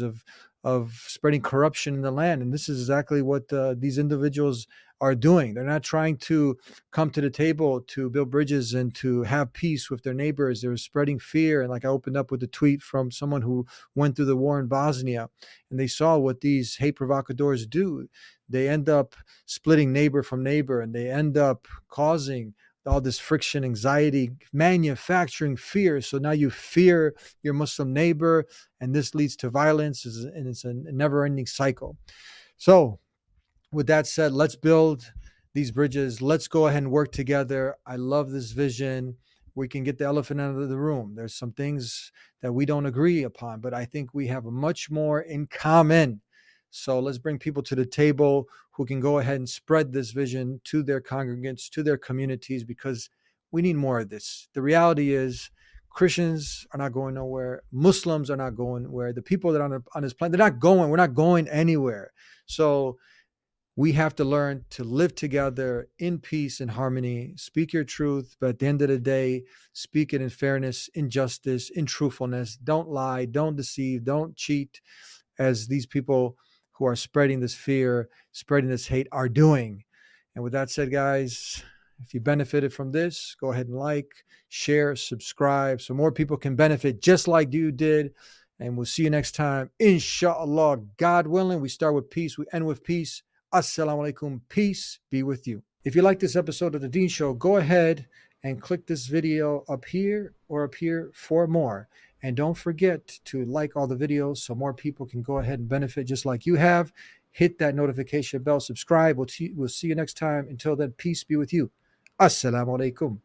of spreading corruption in the land. And this is exactly what these individuals are doing. They're not trying to come to the table to build bridges and to have peace with their neighbors. They're spreading fear. And like I opened up with a tweet from someone who went through the war in Bosnia, and they saw what these hate provocateurs do. They end up splitting neighbor from neighbor, and they end up causing all this friction, anxiety, manufacturing fear. So now you fear your Muslim neighbor, and this leads to violence, and it's a never-ending cycle. So with that said, let's build these bridges. Let's go ahead and work together. I love this vision. We can get the elephant out of the room. There's some things that we don't agree upon, but I think we have much more in common. So let's bring people to the table who can go ahead and spread this vision to their congregants, to their communities, because we need more of this. The reality is Christians are not going nowhere. Muslims are not going nowhere. The people that are on this planet, they're not going. We're not going anywhere. So we have to learn to live together in peace and harmony. Speak your truth, but at the end of the day, speak it in fairness, in justice, in truthfulness. Don't lie, don't deceive, don't cheat, as these people who are spreading this fear, spreading this hate are doing. And with that said, guys, if you benefited from this, go ahead and like, share, subscribe, so more people can benefit just like you did. And we'll see you next time. Inshallah, God willing. We start with peace, we end with peace. Assalamu alaikum. Peace be with you. If you like this episode of The Deen Show, go ahead and click this video up here or up here for more. And don't forget to like all the videos so more people can go ahead and benefit just like you have. Hit that notification bell, subscribe. We'll see you next time. Until then, peace be with you. Assalamu alaikum.